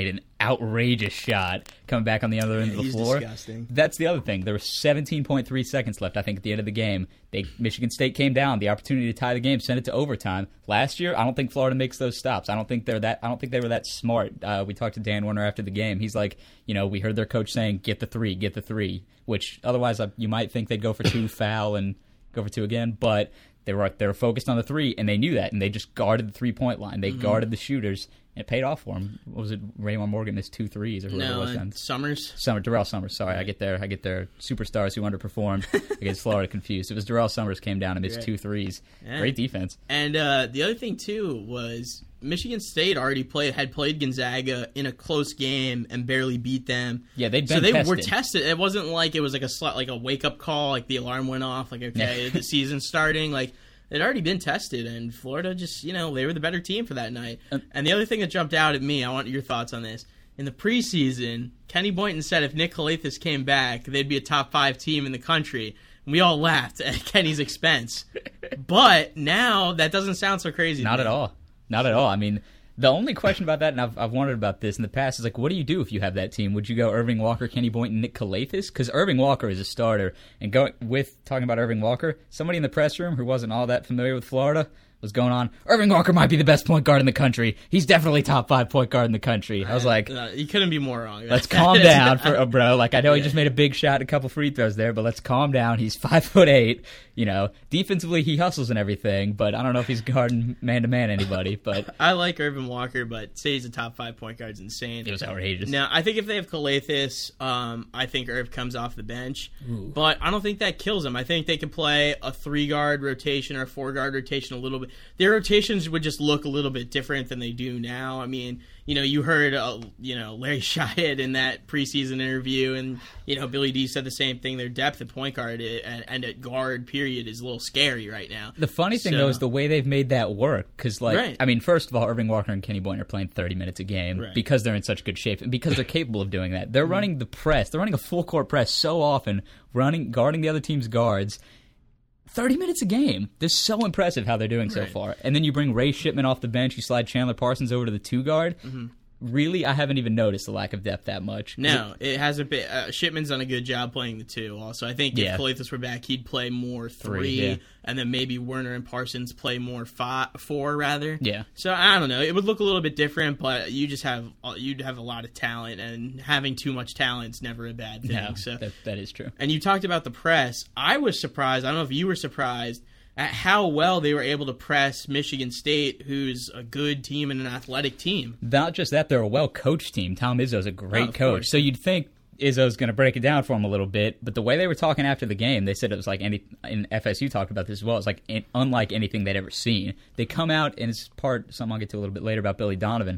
outrageous shot coming back on the other end Yeah, of the he's floor. disgusting. That's the other thing. There was seventeen point three seconds left, I think, at the end of the game. They Michigan State came down, the opportunity to tie the game, sent it to overtime. Last year, I don't think Florida makes those stops. I don't think they're that. I don't think they were that smart. Uh, we talked to Dan Werner after the game. He's like, you know, we heard their coach saying, "Get the three, get the three," which otherwise uh, you might think they'd go for two, foul, and go for two again, but. They were they were focused on the three, and they knew that, and they just guarded the three-point line. They mm-hmm. guarded the shooters, and it paid off for them. What was it? Raymond Morgan missed two threes, or whoever no, it was then. Summers. Summer, Darrell Summers. Sorry, right. I get their I get their superstars who underperformed against Florida confused. It was Darrell Summers came down and missed right. two threes. Yeah. Great defense. And uh, the other thing too was Michigan State already played had played Gonzaga in a close game and barely beat them. Yeah, they'd been so they tested. were tested. It wasn't like it was like a sl- like a wake up call, like the alarm went off, like okay, the season's starting, like. It had already been tested, and Florida just, you know, they were the better team for that night. And the other thing that jumped out at me, I want your thoughts on this. In the preseason, Kenny Boynton said if Nick Calathes came back, they'd be a top five team in the country. And we all laughed at Kenny's expense. But now, that doesn't sound so crazy. Not at all. Not at all. I mean, the only question about that, and I've, I've wondered about this in the past, is like, what do you do if you have that team? Would you go Irving Walker, Kenny Boynton, Nick Calathes? Because Irving Walker is a starter. And going with talking about Irving Walker, somebody in the press room who wasn't all that familiar with Florida was going on, Irving Walker might be the best point guard in the country. He's definitely top five point guard in the country. I was like, uh, you couldn't be more wrong. Let's calm down, for uh, bro. Like I know yeah. he just made a big shot, a couple free throws there, but let's calm down. He's five foot eight. You know, defensively he hustles and everything, but I don't know if he's guarding man to man anybody. But I like Irvin Walker, but say he's a top five point guard is insane. It was outrageous. Now I think if they have Calathes, um, I think Irv comes off the bench, Ooh. But I don't think that kills him. I think they can play a three guard rotation or a four guard rotation a little bit. Their rotation would just look a little bit different than they do now. I mean, you know, you heard, uh, you know, Larry Shyatt in that preseason interview, and, you know, Billy D said the same thing. Their depth at point guard and, and at guard, period, is a little scary right now. The funny thing, so, though, is the way they've made that work. Because, like, right. I mean, first of all, Irving Walker and Kenny Boynton are playing thirty minutes a game right. because they're in such good shape and because they're capable of doing that. They're mm-hmm. running the press. They're running a full-court press so often, running guarding the other team's guards. thirty minutes a game. This is so impressive how they're doing so right. far. And then you bring Ray Shipman off the bench. You slide Chandler Parsons over to the two guard. Mm-hmm. Really, I haven't even noticed the lack of depth that much. No, it, it hasn't been. Uh, Shipman's done a good job playing the two. Also, I think if yeah. Calathes were back, he'd play more three, three yeah. and then maybe Werner and Parsons play more five, four rather. Yeah. So I don't know. It would look a little bit different, but you just have you'd have a lot of talent, and having too much talent is never a bad thing. No, so that, that is true. And you talked about the press. I was surprised. I don't know if you were surprised at how well they were able to press Michigan State, who's a good team and an athletic team. Not just that, they're a well-coached team. Tom Izzo's a great oh, coach. course. So you'd think Izzo's going to break it down for him a little bit, but the way they were talking after the game, they said it was like any, and F S U talked about this as well, it's like in, unlike anything they'd ever seen. They come out, and it's part, something I'll get to a little bit later about Billy Donovan.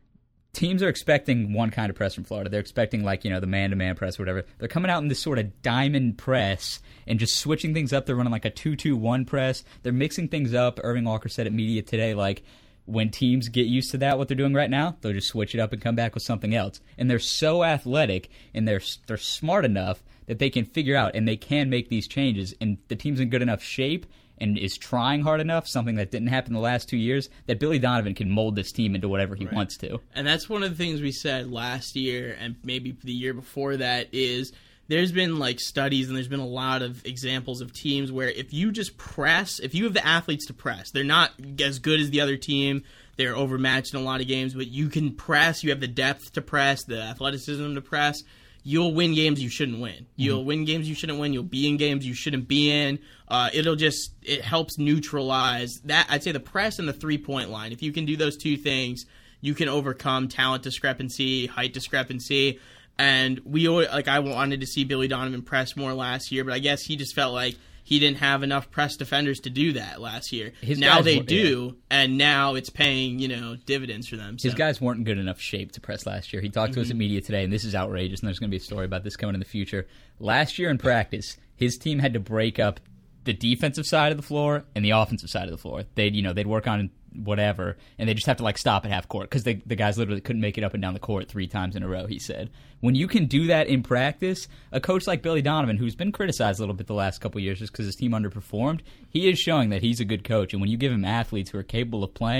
Teams are expecting one kind of press from Florida. They're expecting, like, you know, the man-to-man press or whatever. They're coming out in this sort of diamond press and just switching things up. They're running like a two two one press. They're mixing things up. Irving Walker said at media today, like, when teams get used to that, what they're doing right now, they'll just switch it up and come back with something else. And they're so athletic, and they're they're smart enough that they can figure out, and they can make these changes. And the team's in good enough shape and is trying hard enough, something that didn't happen the last two years, that Billy Donovan can mold this team into whatever he right. wants to. And that's one of the things we said last year and maybe the year before that is there's been like studies and there's been a lot of examples of teams where if you just press, if you have the athletes to press, they're not as good as the other team, they're overmatched in a lot of games, but you can press, you have the depth to press, the athleticism to press, you'll win games you shouldn't win. You'll mm-hmm. win games you shouldn't win. You'll be in games you shouldn't be in. Uh, it'll just, it helps neutralize that. I'd say the press and the three-point line. If you can do those two things, you can overcome talent discrepancy, height discrepancy. And we, always, like, I wanted to see Billy Donovan press more last year, but I guess he just felt like he didn't have enough press defenders to do that last year. His now they do, yeah. and now it's paying, you know, dividends for them. So. His guys weren't in good enough shape to press last year. He talked to mm-hmm. us at media today, and this is outrageous, and there's going to be a story about this coming in the future. Last year in practice, his team had to break up the defensive side of the floor and the offensive side of the floor. They'd, you know, they'd work on whatever, and they just have to, like, stop at half court because the guys literally couldn't make it up and down the court three times in a row, he said. When you can do that in practice, a coach like Billy Donovan, who's been criticized a little bit the last couple of years just because his team underperformed, he is showing that he's a good coach, and when you give him athletes who are capable of playing,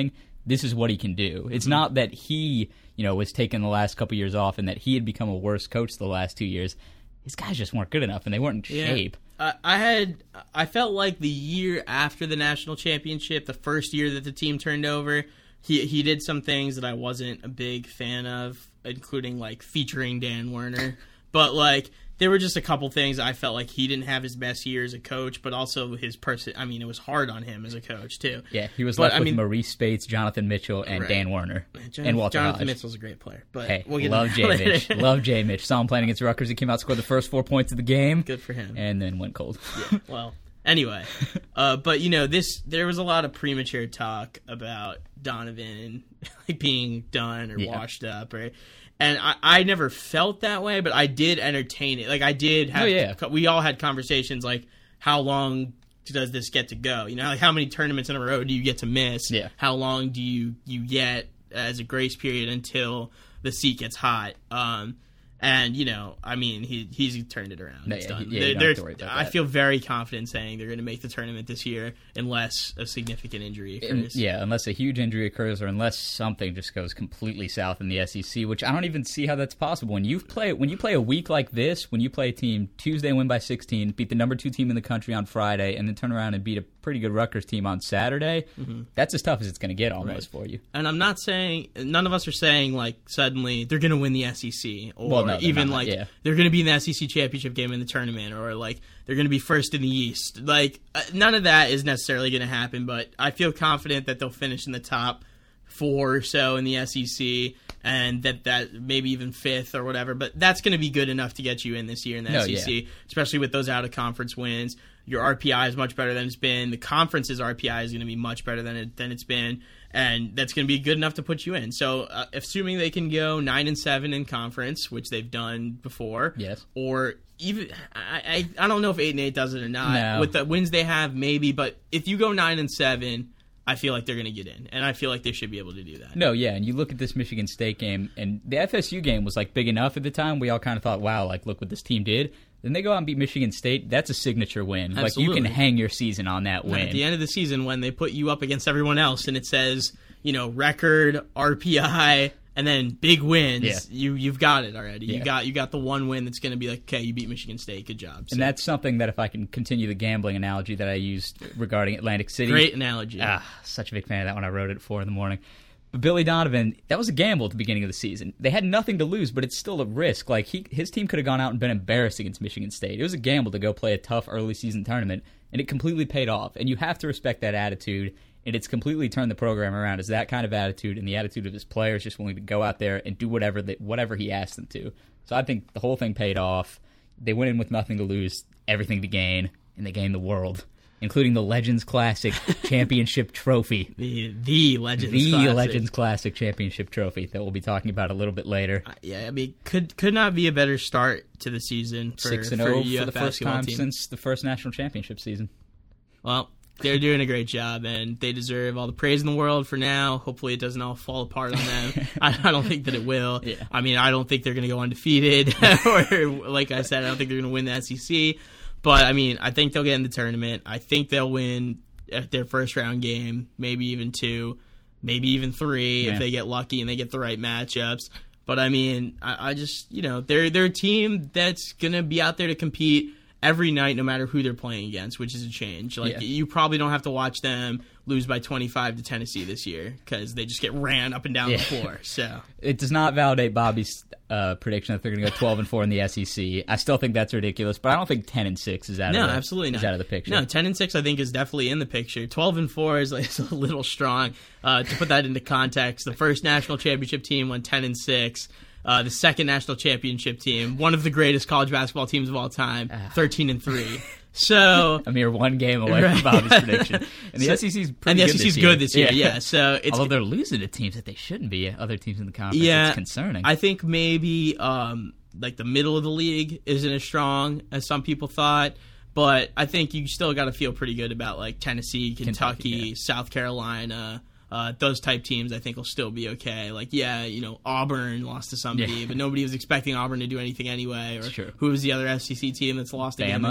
this is what he can do. It's not that he, you know, was taking the last couple years off and that he had become a worse coach the last two years. These guys just weren't good enough, and they weren't in Yeah. shape. I I had I felt like the year after the national championship, the first year that the team turned over, he he did some things that I wasn't a big fan of, including like featuring Dan Werner. But like there were just a couple things I felt like he didn't have his best year as a coach, but also his person. I mean, it was hard on him as a coach too. Yeah, he was But, left I with mean- Maurice Spates, Jonathan Mitchell, and Right. Dan Werner, Jonathan, and Walter Jonathan Hodge. Mitchell's a great player, but Hey, we'll get love to Jay that Mitch. later. Love Jay Mitch. Saw him playing against Rutgers. He came out, scored the first four points of the game, Good for him. and then went cold. Well, anyway, uh, but you know, this there was a lot of premature talk about Donovan like being done or Yeah. washed up, right? And I, I never felt that way, but I did entertain it. Like I did have, Oh, yeah. we all had conversations like, how long does this get to go? You know, like how many tournaments in a row do you get to miss? Yeah. How long do you you get as a grace period until the seat gets hot? Um, and you know, I mean, he he's turned it around. No, It's yeah, done. yeah, you They're- don't have to they're- worry about I that. feel very confident saying they're going to make the tournament this year unless a significant injury And- occurs. yeah, unless a huge injury occurs or unless something just goes completely south in the S E C, which I don't even see how that's possible. When you play when you play a week like this, when you play a team Tuesday win by sixteen, beat the number two team in the country on Friday, and then turn around and beat a pretty good Rutgers team on Saturday, that's as tough as it's going to get almost for you. And I'm not saying none of us are saying like suddenly they're going to win the S E C or Well, no, they're even not, like yeah. they're going to be in the S E C championship game in the tournament or like they're going to be first in the East. Like uh, none of that is necessarily going to happen, but I feel confident that they'll finish in the top four or so in the S E C and that that maybe even fifth or whatever. But that's going to be good enough to get you in this year in the No, S E C, especially with those out of conference wins. Your R P I is much better than it's been. The conference's R P I is going to be much better than it than it's been, and that's going to be good enough to put you in. So, uh, assuming they can go nine and seven in conference, which they've done before, Yes. or even I, I I don't know if eight and eight does it or not. No. With the wins they have, maybe, but if you go nine and seven, I feel like they're going to get in, and I feel like they should be able to do that. No, yeah, and you look at this Michigan State game, and the F S U game was like big enough at the time. We all kind of thought, wow, like look what this team did. Then they go out and beat Michigan State. That's a signature win. Like you Absolutely. can hang your season on that And win. at the end of the season, when they put you up against everyone else, and it says, you know, record, R P I, and then big wins, Yeah. you you've got it already. Yeah. You got you got the one win that's going to be like, okay, you beat Michigan State, good job. So, And that's something that if I can continue the gambling analogy that I used regarding Atlantic City. great analogy. Ah, such a big fan of that when I wrote it at four in the morning. But Billy Donovan, that was a gamble at the beginning of the season. They had nothing to lose, but it's still a risk. Like he, his team could have gone out and been embarrassed against Michigan State. It was a gamble to go play a tough early season tournament, and it completely paid off. And you have to respect that attitude. And it's completely turned the program around. Is that kind of attitude and the attitude of his players just willing to go out there and do whatever they, whatever he asked them to. So I think the whole thing paid off. They went in with nothing to lose, everything to gain, and they gained the world, including the Legends Classic Championship Trophy. the the Legends The Classic. Legends Classic Championship Trophy that we'll be talking about a little bit later. Yeah, I mean, could could not be a better start to the season for Six and for, zero a U for F the first basketball time team. since the first national championship season. Well, they're doing a great job, and they deserve all the praise in the world for now. Hopefully it doesn't all fall apart on them. I, I don't think that it will. Yeah. I mean, I don't think they're going to go undefeated. or, like I said, I don't think they're going to win the S E C. But, I mean, I think they'll get in the tournament. I think they'll win at their first-round game, maybe even two, maybe even three Yeah. if they get lucky and they get the right matchups. But, I mean, I, I just, you know, they're, they're a team that's going to be out there to compete every night, no matter who they're playing against, which is a change. Like Yeah. you probably don't have to watch them lose by twenty-five to Tennessee this year because they just get ran up and down Yeah. the floor. So It does not validate Bobby's uh, prediction that they're going to go twelve and four in the S E C. I still think that's ridiculous, but I don't think ten and six is out no, of the, absolutely is not out of the picture. No, ten and six I think is definitely in the picture. Twelve and four is, like, is a little strong. Uh, to put that into context, the first national championship team went ten and six. Uh, the second national championship team, one of the greatest college basketball teams of all time, thirteen and three. So a mere one game away Right. from Bobby's prediction. And the So- S E C's pretty and the good S E C's this year. good this year. Yeah, so it's Although they're losing to teams that they shouldn't be, other teams in the conference. Yeah, It's concerning. I think maybe um, like the middle of the league isn't as strong as some people thought, but I think you still got to feel pretty good about like Tennessee, Kentucky, Kentucky, yeah. South Carolina. Uh, those type teams, I think, will still be okay. Like, yeah, you know, Auburn lost to somebody, Yeah. but nobody was expecting Auburn to do anything anyway. Or It's true. who was the other S E C team that's lost again? Bama.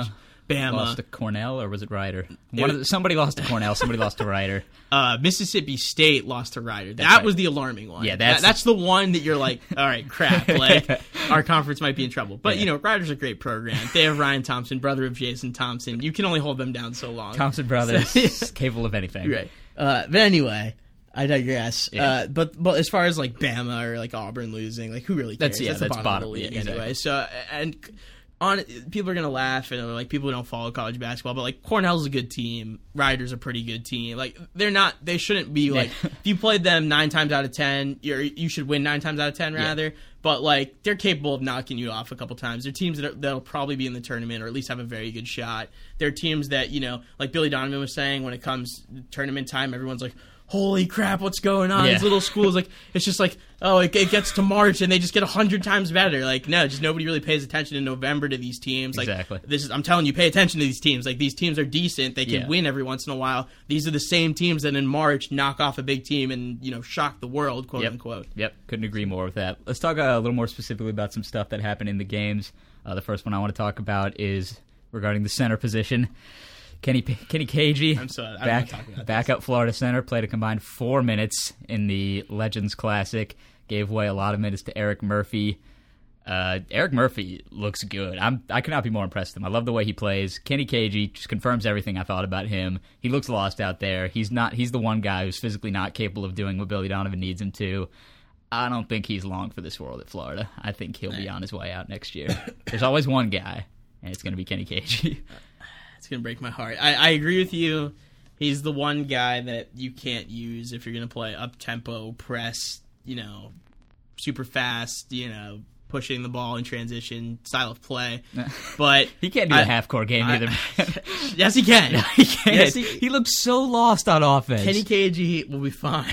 Bama. Lost to Cornell, or was it Rider? One of the, somebody lost to Cornell, somebody lost to Rider. Uh, Mississippi State lost to Rider. That That's right. was the alarming one. Yeah, that's, that, that's the one that you're like, all right, crap. Like, our conference might be in trouble. But, Yeah. you know, Rider's a great program. They have Ryan Thompson, brother of Jason Thompson. You can only hold them down so long. Thompson Brothers, So- capable of anything. Right. Uh, but anyway, I digress. Yeah. Uh, but but as far as like Bama or like Auburn losing, like who really cares? That's- yeah, the that's bottom, bottom, of the league yeah, anyway. exactly. So and on people are gonna laugh and like people who don't follow college basketball, but like Cornell's a good team. Rider's a pretty good team. Like they're not. They shouldn't be like if you played them nine times out of ten, you're you should win nine times out of ten rather. But like they're capable of knocking you off a couple times. They're teams that are, that'll probably be in the tournament or at least have a very good shot. They're teams that you know, like Billy Donovan was saying, when it comes tournament time, everyone's like, holy crap, what's going on? Yeah. These little schools, like, it's just like, oh, it, it gets to March and they just get a hundred times better. Like, no, just nobody really pays attention in November to these teams. Like, Exactly. this is, I'm telling you, pay attention to these teams. Like, these teams are decent. They can Yeah. win every once in a while. These are the same teams that in March knock off a big team and, you know, shock the world, quote Yep. unquote. Yep, couldn't agree more with that. Let's talk uh, a little more specifically about some stuff that happened in the games. Uh, the first one I want to talk about is regarding the center position. Kenny Kenny Cagey, I'm sorry, I don't back, want to talk about back up Florida center, played a combined four minutes in the Legends Classic, gave away a lot of minutes to Eric Murphy. Uh, Eric Murphy looks good. I'm, I could not be more impressed with him. I love the way he plays. Kenny Cagey just confirms everything I thought about him. He looks lost out there. He's not. He's the one guy who's physically not capable of doing what Billy Donovan needs him to. I don't think he's long for this world at Florida. I think he'll be on his way out next year. There's always one guy, and it's going to be Kenny Cagey. It's going to break my heart. I, I agree with you. He's the one guy that you can't use if you're going to play up-tempo, press, you know, super fast, you know, pushing the ball in transition style of play. But He can't do I- a half-court game I- either. yes, he can. he can't. Yes, he, he looks so lost on offense. Kenny Cagey will be fine.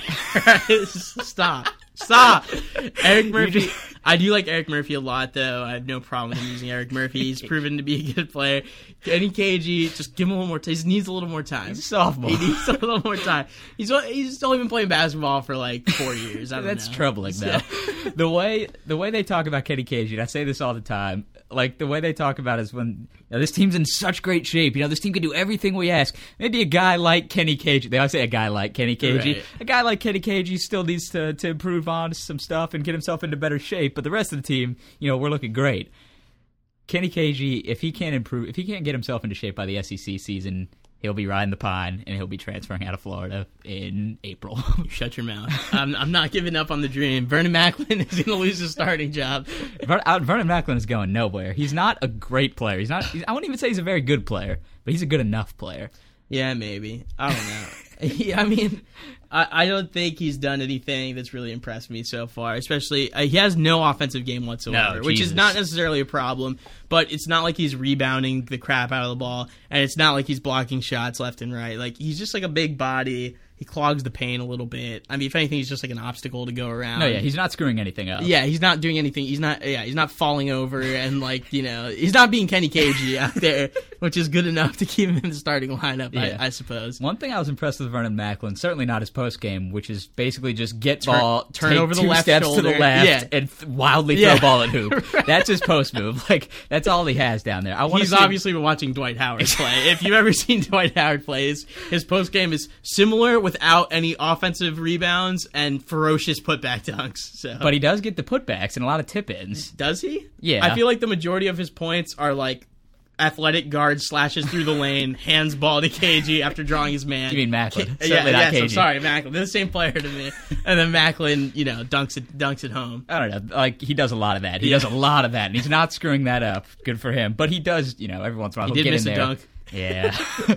Stop. Stop. Eric Murphy. I do like Eric Murphy a lot, though. I have no problem with him using Eric Murphy. He's proven to be a good player. Kenny Cagey, just give him a little more time. He needs a little more time. He's a sophomore. He needs a little more time. He's he's only been playing basketball for like four years. I don't That's know. troubling, though. the way the way they talk about Kenny Cagey, and I say this all the time, like the way they talk about it is when you know, this team's in such great shape. You know, this team can do everything we ask. Maybe a guy like Kenny Cagey. They always say a guy like Kenny Cagey. Right. A guy like Kenny Cagey still needs to to improve on some stuff and get himself into better shape. But the rest of the team, you know, we're looking great. Kenny Cagey, if he can't improve, if he can't get himself into shape by the S E C season, he'll be riding the pine and he'll be transferring out of Florida in April. Shut your mouth. I'm, I'm not giving up on the dream. Vernon Macklin is going to lose his starting job. Ver- uh, Vernon Macklin is going nowhere. He's not a great player. He's not. He's, I wouldn't even say he's a very good player, but he's a good enough player. Yeah, maybe. I don't know. Yeah, I mean, I, I don't think he's done anything that's really impressed me so far. Especially, uh, he has no offensive game whatsoever, No, which Jesus. is not necessarily a problem. But it's not like he's rebounding the crap out of the ball, and it's not like he's blocking shots left and right. Like he's just like a big body. He clogs the paint a little bit. I mean, if anything, he's just like an obstacle to go around. No, yeah, he's not screwing anything up. Yeah, he's not doing anything. He's not. Yeah, he's not falling over and like you know, he's not being Kenny Cagey out there, which is good enough to keep him in the starting lineup, Yeah. I, I suppose. One thing I was impressed with Vernon Macklin, certainly not his post game, which is basically just get Turn- ball, turn take over the two left steps to the shoulder. left, Yeah. and th- wildly Yeah. throw ball at hoop. That's his post move. Like that's all he has down there. I want He's to see obviously been watching Dwight Howard play. If you've ever seen Dwight Howard play, his, his post game is similar without any offensive rebounds and ferocious putback dunks. So, but he does get the putbacks and a lot of tip ins. does he? Yeah. I feel like the majority of his points are like athletic guard slashes through the lane, hands ball to Cagey after drawing his man. You mean Macklin? Ca- Certainly yeah, not yes, I'm Cagey. sorry, Macklin. They're the same player to me. And then Macklin, you know, dunks it, dunks it home. I don't know. Like he does a lot of that. He Yeah. does a lot of that, and he's not screwing that up. Good for him. But he does, you know, every once in a while He he'll did get miss in a there. dunk. Yeah.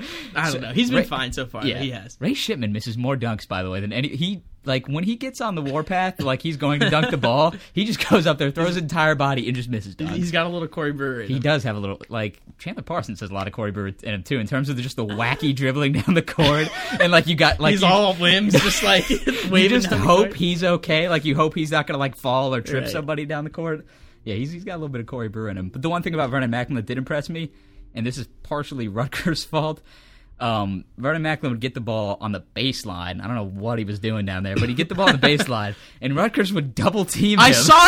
I So, don't know. He's been Ray- fine so far. Yeah, But he has. Ray Shipman misses more dunks, by the way, than any. He like when he gets on the warpath, like he's going to dunk the ball, he just goes up there, throws his entire body, and just misses dunks. He's got a little Corey Brewer in He him. does have a little, like, Chandler Parsons has a lot of Corey Brewer in him, too, in terms of just the wacky dribbling down the court. And, like, you got, like, He's you, all limbs, just like you waving. just down the hope court. he's okay. Like, you hope he's not going to, like, fall or trip Right. somebody down the court. Yeah, he's, he's got a little bit of Corey Brewer in him. But the one thing about Vernon Macklin that did impress me, and this is partially Rutgers' fault, Um, Vernon Macklin would get the ball on the baseline. I don't know what he was doing down there, but he'd get the ball on the baseline, and Rutgers would double team him. I saw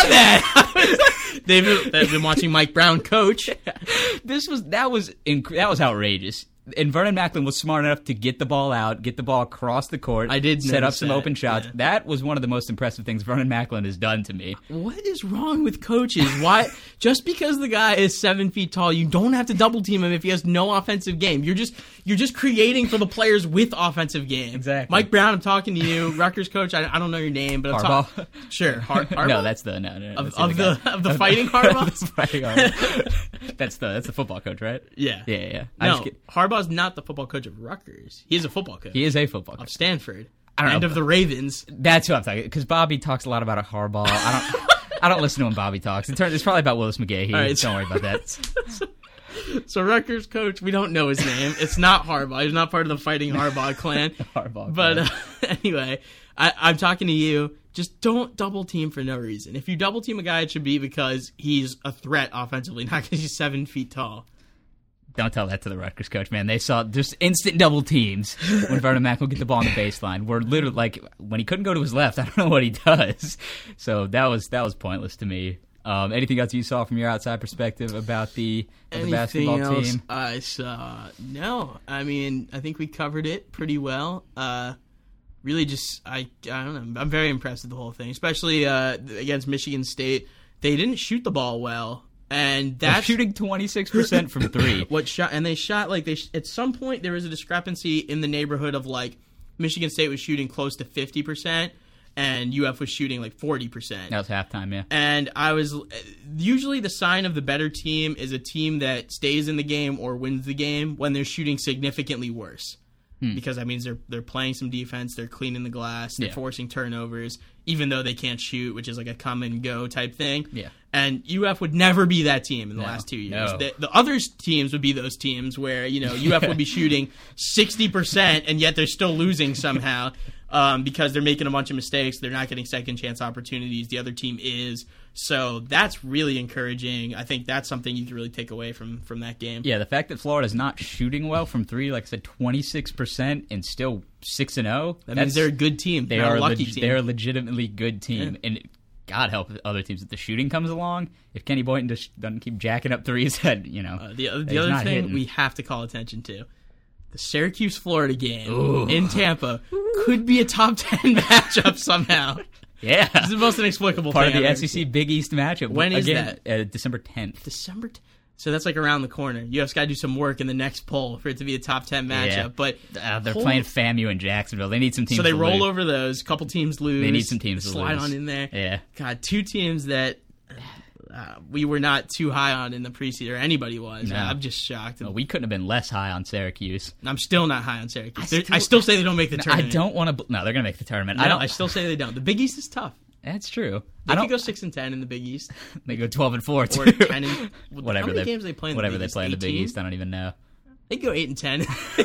that. they've, been, they've been watching Mike Brown coach. This was that was inc- that was outrageous. And Vernon Macklin was smart enough to get the ball out, get the ball across the court. I did set up notice some that, open shots. yeah. That was one of the most impressive things Vernon Macklin has done to me. What is wrong with coaches? Why? Just because the guy is seven feet tall, you don't have to double team him if he has no offensive game. You're just you're just creating for the players with offensive game. Exactly. Mike Brown, I'm talking to you. Rutgers coach, I, I don't know your name, but I'm Harbaugh? talking. Sure, Har- Harbaugh. No, that's the no, no, no, of, that's of other the guy. of the fighting Harbaugh. The fighting Harbaugh. That's the that's the football coach, right? Yeah, Yeah, yeah. I No, just get- Harbaugh's not the football coach of Rutgers. He is a football coach he is a football of coach. Stanford. I don't and know. of the Ravens. That's who I'm talking. Because Bobby talks a lot about a Harbaugh. I don't. I don't listen to when Bobby talks. In turn, it's probably about Willis McGahee. All right, don't worry about that. So Rutgers coach, we don't know his name. It's not Harbaugh. He's not part of the fighting Harbaugh clan. Harbaugh. But uh, anyway, I, I'm talking to you. Just don't double team for no reason. If you double team a guy, it should be because he's a threat offensively, not because he's seven feet tall. Don't tell that to the Rutgers coach, man. They saw just instant double teams when Vernon Mack will get the ball on the baseline. We're literally like when he couldn't go to his left. I don't know what he does. So that was that was pointless to me. Um, anything else you saw from your outside perspective about the, of the basketball else team? I saw no. I mean, I think we covered it pretty well. Uh, really, just I I don't know. I'm very impressed with the whole thing, especially uh, against Michigan State. They didn't shoot the ball well. And They're that's shooting twenty-six percent from three. What shot? And they shot like they. Sh- at some point, there was a discrepancy in the neighborhood of like Michigan State was shooting close to fifty percent, and U F was shooting like forty percent. That was halftime, yeah. And I was usually the sign of the better team is a team that stays in the game or wins the game when they're shooting significantly worse. Hmm. Because that means they're they're playing some defense, they're cleaning the glass, they're yeah. forcing turnovers, even though they can't shoot, which is like a come and go type thing. Yeah. And U F would never be that team in the no, last two years. No. The, the other teams would be those teams where, you know, U F would be shooting sixty percent and yet they're still losing somehow um, because they're making a bunch of mistakes. They're not getting second chance opportunities. The other team is. So that's really encouraging. I think that's something you can really take away from, from that game. Yeah, the fact that Florida's not shooting well from three, like I said, twenty-six percent and still six and oh. That means they're a good team. They not are a lucky leg- team. They're a legitimately good team. Yeah. And God help other teams if the shooting comes along. If Kenny Boynton just doesn't keep jacking up threes, that you know. Uh, the the he's other not thing hitting. we have to call attention to, the Syracuse-Florida game Ooh. in Tampa could be a top ten matchup somehow. Yeah. It's the most inexplicable Part thing of the I've S E C ever seen. Big East matchup. When is Again, Uh, December tenth. December. T- so that's like around the corner. You just got to do some work in the next poll for it to be a top ten matchup. Yeah. But Uh, they're Hold- playing FAMU in Jacksonville. They need some teams so they to roll lose. over those. A couple teams lose. They need some teams to slide lose. on in there. Yeah. God, two teams that uh, we were not too high on in the preseason, or anybody was. No. I'm just shocked. Well, we couldn't have been less high on Syracuse. I'm still not high on Syracuse. I They're- still- I still say they don't make the I tournament. don't want to. No, they're going to make the tournament. No, I don't. I still say they don't. The Big East is tough. That's true. They I could don't go six and ten in the Big East, They go twelve and four. or Too. ten and whatever How many they games they play in whatever the Big they East? play in the Big eighteen? East. I don't even know. They go eight and ten.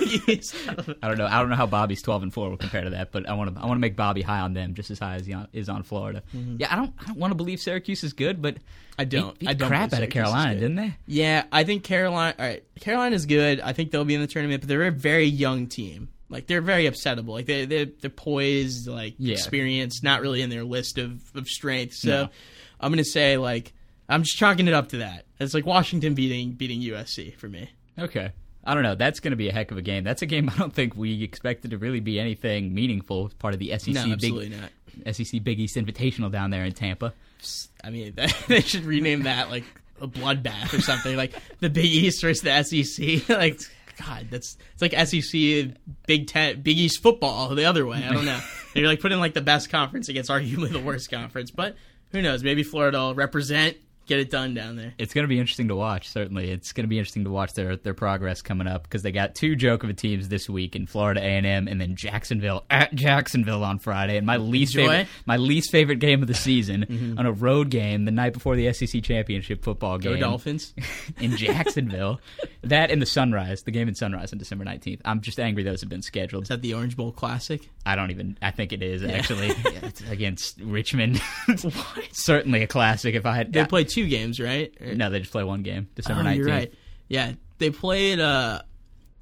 I don't know. I don't know how Bobby's twelve and four will compare to that, but I want to. I want to make Bobby high on them, just as high as he on, is on Florida. Mm-hmm. Yeah, I don't. I don't want to believe Syracuse is good, but I don't. Beat, beat I don't crap believe out of Syracuse is Carolina, good. didn't they? Yeah, I think Carolina. All right, Carolina's good. I think they'll be in the tournament, but they're a very young team. Like they're very upsettable. Like they they they're poised, like Yeah. experienced, not really in their list of of strengths. So No. I'm gonna say like I'm just chalking it up to that. It's like Washington beating beating U S C for me. Okay. I don't know. That's going to be a heck of a game. That's a game I don't think we expected to really be anything meaningful. It's part of the S E C No, Big absolutely not. S E C Big East Invitational down there in Tampa. I mean, they should rename that like a bloodbath or something. Like the Big East versus the S E C. Like, God, that's it's like S E C Big Ten, Big East football the other way. I don't know. You're like putting like the best conference against arguably the worst conference, but who knows? Maybe Florida will represent, get it done down there. It's going to be interesting to watch, certainly. It's going to be interesting to watch their, their progress coming up because they got two joke of a teams this week in Florida A and M and then Jacksonville at Jacksonville on Friday. And my least Enjoy. favorite my least favorite game of the season mm-hmm. on a road game the night before the S E C Championship football game. Go Dolphins. In Jacksonville. That and the Sunrise, the game in Sunrise on December nineteenth. I'm just angry those have been scheduled. Is that the Orange Bowl Classic? I don't even, I think it is Yeah. actually. Yeah, it's against Richmond. Certainly a classic if I had. They play two games, right? No, they just play one game, December oh, nineteenth. you're right. Yeah, they played. Uh,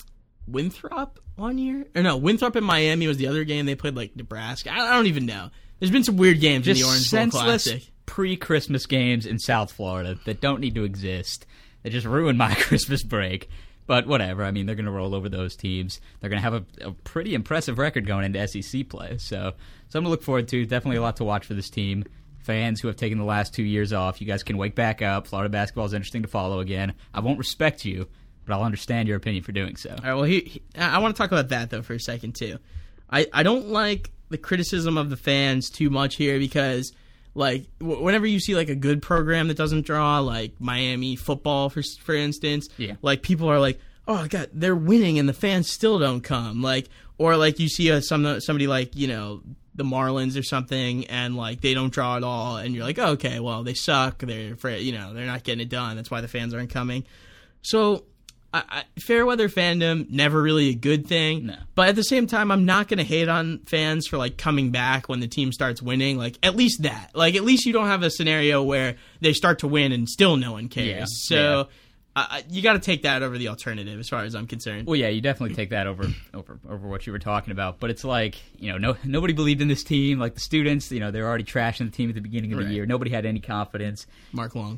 Winthrop one year? Or no, Winthrop and Miami was the other game. They played, like, Nebraska. I, I don't even know. There's been some weird games Just in the Orange Bowl senseless Classic. pre-Christmas games in South Florida that don't need to exist. They just ruined my Christmas break. But whatever. I mean, they're going to roll over those teams. They're going to have a, a pretty impressive record going into S E C play. So something to look forward to. Definitely a lot to watch for this team. Fans who have taken the last two years off, you guys can wake back up. Florida basketball is interesting to follow again. I won't respect you, but I'll understand your opinion for doing so. All right, well, he, he, I want to talk about that, though, for a second, too. I, I don't like the criticism of the fans too much here because, like, w- whenever you see, like, a good program that doesn't draw, like Miami football, for for instance, yeah. like, people are like, oh, God, they're winning and the fans still don't come. Like, or, like, you see a, some somebody like, you know, the Marlins or something, and, like, they don't draw at all, and you're like, oh, okay, well, they suck. They're, you know, they're not getting it done. That's why the fans aren't coming. So, I, I, fair weather fandom, never really a good thing. No. But at the same time, I'm not going to hate on fans for, like, coming back when the team starts winning. Like, at least that. Like, at least you don't have a scenario where they start to win and still no one cares. Yeah. So, Yeah. Uh, you got to take that over the alternative, as far as I'm concerned. Well, yeah, you definitely take that over over over what you were talking about. But it's like, you know, no nobody believed in this team. Like the students, you know, they were already trashing the team at the beginning of Right. the year. Nobody had any confidence. Mark Long.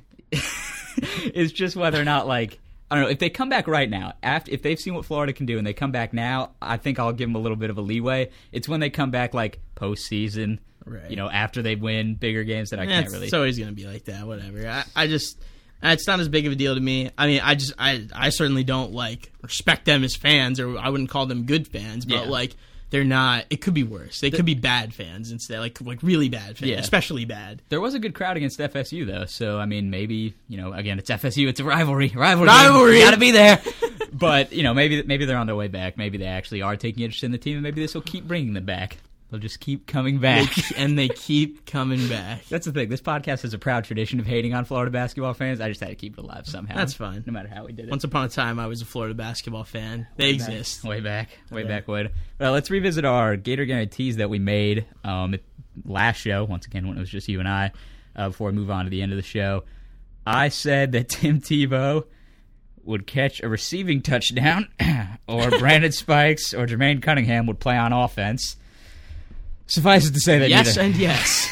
It's just whether or not, like, I don't know, if they come back right now, after if they've seen what Florida can do and they come back now, I think I'll give them a little bit of a leeway. It's when they come back, like, postseason, Right. you know, after they win bigger games that I Eh, can't it's, really. it's always going to be like that, whatever. I, I just... It's not as big of a deal to me. I mean, I just, I, I certainly don't, like, respect them as fans, or I wouldn't call them good fans, but, Yeah. like, they're not, it could be worse. They could be bad fans instead, like, like really bad fans, Yeah. especially bad. There was a good crowd against F S U, though, so, I mean, maybe, you know, again, it's F S U, it's a rivalry. Rivalry. Rivalry! You gotta be there. But, you know, maybe maybe they're on their way back. Maybe they actually are taking interest in the team, and maybe this will keep bringing them back. They'll just keep coming back. And they keep coming back. That's the thing. This podcast has a proud tradition of hating on Florida basketball fans. I just had to keep it alive somehow. That's fine. No matter how we did it. Once upon a time, I was a Florida basketball fan. They Way exist. Back, way back. Way Okay. back when. Well, let's revisit our Gator guarantees that we made um, last show, once again, when it was just you and I, uh, before we move on to the end of the show. I said that Tim Tebow would catch a receiving touchdown, or Brandon Spikes or Jermaine Cunningham would play on offense. Suffice it to say that Yes neither... and yes.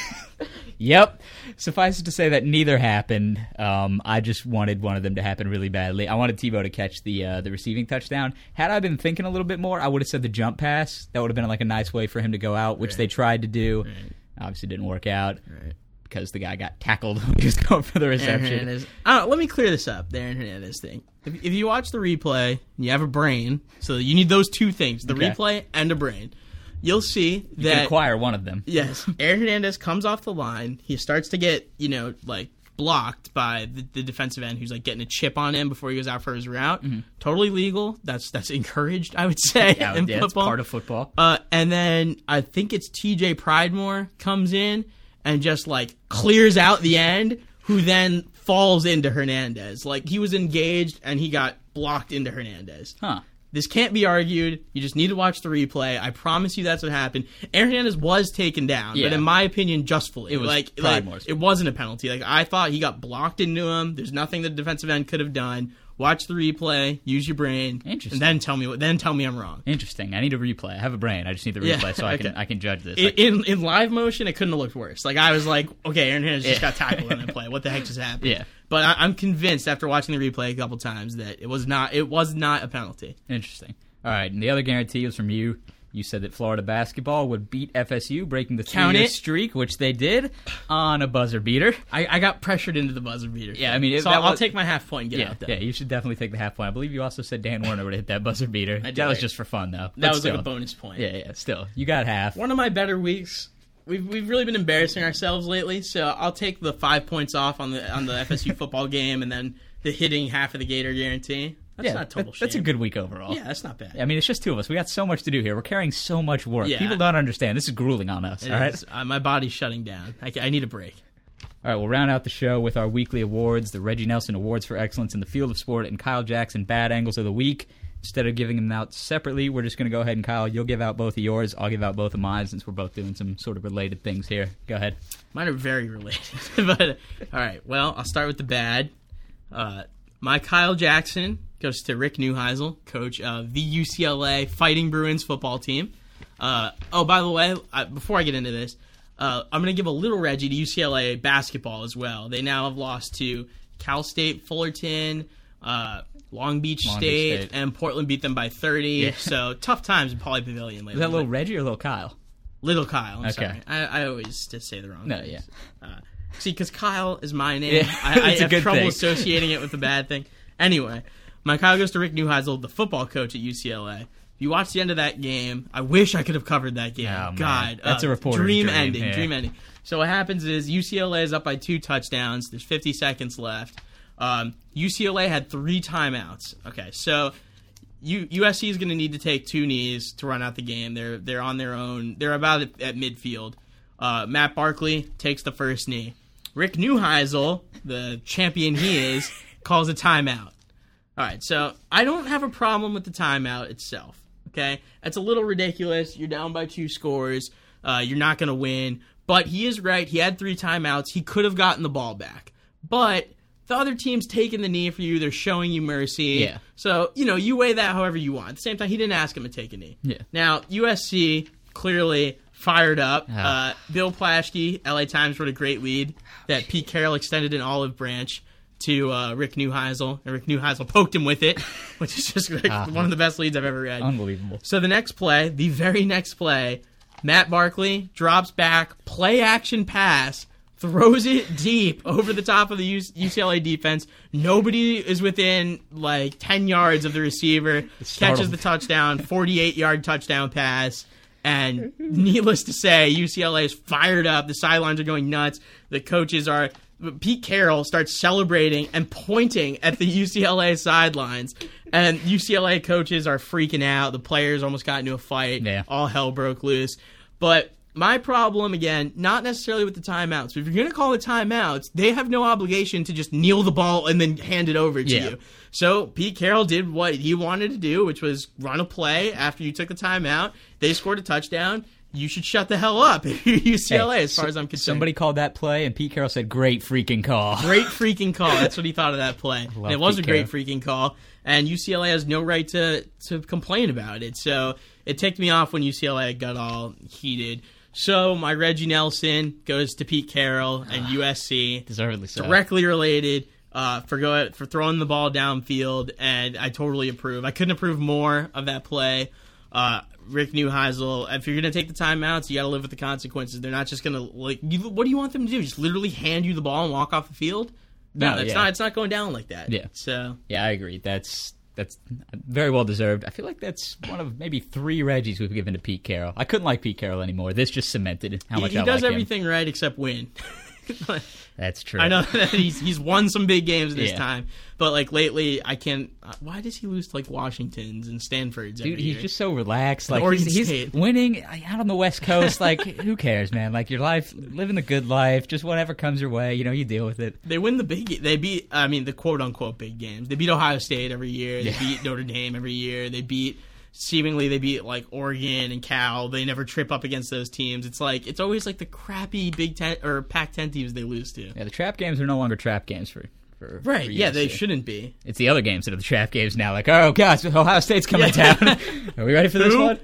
Yep. Suffice it to say that neither happened. Um, I just wanted one of them to happen really badly. I wanted Tebow to catch the uh, the receiving touchdown. Had I been thinking a little bit more, I would have said the jump pass. That would have been like a nice way for him to go out, which Right. they tried to do. Right. Obviously didn't work out Right. because the guy got tackled when he was going for the Aaron reception. Hernandez. Uh, let me clear this up, the Aaron Hernandez thing. If, if you watch the replay and you have a brain, so you need those two things, the Okay. replay and a brain, you'll see You that... can acquire one of them. Yes, Aaron Hernandez comes off the line. He starts to get, you know, like, blocked by the, the defensive end who's, like, getting a chip on him before he goes out for his route. Mm-hmm. Totally legal. That's that's encouraged, I would say, Yeah, in yeah, it's football. part of football. Uh, and then I think it's T J Pridemore comes in and just, like, clears out the end, who then falls into Hernandez. Like, he was engaged and he got blocked into Hernandez. Huh. This can't be argued. You just need to watch the replay. I promise you that's what happened. Aaron Hernandez was taken down, Yeah. but in my opinion, justfully. It was like, like Pridemore's it wasn't a penalty. Like, I thought he got blocked into him. There's nothing the defensive end could have done. Watch the replay. Use your brain. Interesting. And then tell me. what- Then tell me I'm wrong. Interesting. I need a replay. I have a brain. I just need the Yeah, replay so I can okay. I can judge this. In, Like, in in live motion, it couldn't have looked worse. Like, I was like, okay, Aaron Hernandez just Yeah. got tackled in that play. What the heck just happened? Yeah. But I, I'm convinced after watching the replay a couple times that it was not. It was not a penalty. Interesting. All right, and the other guarantee was from you. You said that Florida basketball would beat F S U, breaking the Count three-year it. streak, which they did on a buzzer beater. I, I got pressured into the buzzer beater. Yeah, I mean, it- so that I'll, I'll was- take my half point and get Yeah, out there. yeah, you should definitely take the half point. I believe you also said Dan Warner would hit that buzzer beater. I did, That was right. just for fun, though. That But was still. like a bonus point. Yeah, yeah, still. You got half. One of my better weeks. We've we've really been embarrassing ourselves lately, so I'll take the five points off on the on the F S U football game, and then the hitting half of the Gator guarantee. That's yeah, not a total that- that's a shame. good week overall. Yeah, that's not bad. I mean, it's just two of us. We got so much to do here. We're carrying so much work. Yeah. People don't understand. This is grueling on us, It all right? is. Uh, my body's shutting down. I, ca- I need a break. All right, we'll round out the show with our weekly awards, the Reggie Nelson Awards for Excellence in the Field of Sport and Kyle Jackson Bad Angles of the Week. Instead of giving them out separately, we're just going to go ahead and, Kyle, you'll give out both of yours. I'll give out both of mine since we're both doing some sort of related things here. Go ahead. Mine are very related. but all right, well, I'll start with the bad. Uh, my Kyle Jackson goes to Rick Neuheisel, coach of the U C L A Fighting Bruins football team. Uh, oh, by the way, I, before I get into this, uh, I'm going to give a little Reggie to U C L A basketball as well. They now have lost to Cal State, Fullerton, uh, Long Beach Long State, Beach State, and Portland beat them by thirty. Yeah. So tough times in Pauley Pavilion lately. Is that little Reggie or little Kyle? Little Kyle, I'm Okay. sorry. I, I always just say the wrong No, things. yeah. Uh, see, because Kyle is my name. Yeah, I, I it's a have good trouble thing. associating it with a bad thing. Anyway, my Kyle goes to Rick Neuheisel, the football coach at U C L A. If you watch the end of that game, I wish I could have covered that game. Oh, man. God. That's uh, a reporter's dream, dream, ending. yeah. Dream ending. So what happens is U C L A is up by two touchdowns. There's fifty seconds left. Um, U C L A had three timeouts. Okay, so U- USC is going to need to take two knees to run out the game. They're they're on their own. They're about at, at midfield. Uh, Matt Barkley takes the first knee. Rick Neuheisel, the champion he is, calls a timeout. All right, so I don't have a problem with the timeout itself. Okay, it's a little ridiculous. You're down by two scores. Uh, you're not going to win. But he is right. He had three timeouts. He could have gotten the ball back. But the other team's taking the knee for you. They're showing you mercy. Yeah. So, you know, you weigh that however you want. At the same time, he didn't ask him to take a knee. Yeah. Now, U S C clearly fired up. Ah. Uh, Bill Plaschke, L A Times wrote a great lead that Pete Carroll extended an olive branch to uh, Rick Neuheisel, and Rick Neuheisel poked him with it, which is just like Ah. one of the best leads I've ever read. Unbelievable. So the next play, the very next play, Matt Barkley drops back, play action pass, throws it deep over the top of the U C L A defense. Nobody is within like ten yards of the receiver. Catches the touchdown, forty-eight yard touchdown pass. And needless to say, U C L A is fired up. The sidelines are going nuts. The coaches are... Pete Carroll starts celebrating and pointing at the U C L A sidelines. And U C L A coaches are freaking out. The players almost got into a fight. Yeah. All hell broke loose. But my problem, again, not necessarily with the timeouts. If you're going to call it timeouts, they have no obligation to just kneel the ball and then hand it over to Yeah. you. So Pete Carroll did what he wanted to do, which was run a play after you took the timeout. They scored a touchdown. You should shut the hell up if you're U C L A, Hey, as far as I'm concerned. Somebody called that play, and Pete Carroll said, "Great freaking call." Great freaking call. That's what he thought of that play. love And it was Pete a great Carroll. freaking call. And U C L A has no right to, to complain about it. So it ticked me off when U C L A got all heated. So my Reggie Nelson goes to Pete Carroll and U S C. Deservedly so. Directly related uh, for go for throwing the ball downfield, and I totally approve. I couldn't approve more of that play. Uh, Rick Neuheisel, if you're going to take the timeouts, you got to live with the consequences. They're not just going to, like, you, what do you want them to do? Just literally hand you the ball and walk off the field? No, No, it's yeah. not. It's not going down like that. Yeah. So Yeah, I agree. That's that's very well deserved. I feel like that's one of maybe three Reggies we've given to Pete Carroll. I couldn't like Pete Carroll anymore. This just cemented how he, much he I does like him. everything right except win. That's true. I know that he's he's won some big games this Yeah. time, but like lately, I can't. Uh, why does he lose to like Washingtons and Stanfords? Dude, every he's year? just so relaxed. Like Oregon he's, he's State. winning out on the West Coast. Like who cares, man? Like your life, living the good life. Just whatever comes your way, you know, you deal with it. They win the big. They beat. I mean, the quote unquote big games. They beat Ohio State every year. They Yeah. beat Notre Dame every year. They beat. Seemingly, they beat like Oregon and Cal. They never trip up against those teams. It's like it's always like the crappy Big Ten or Pac ten teams they lose to. Yeah, the trap games are no longer trap games for for Right? for Yeah, U S C. they shouldn't be. It's the other games that are the trap games now. Like, oh gosh, Ohio State's coming to town. Are we ready for this Who? one?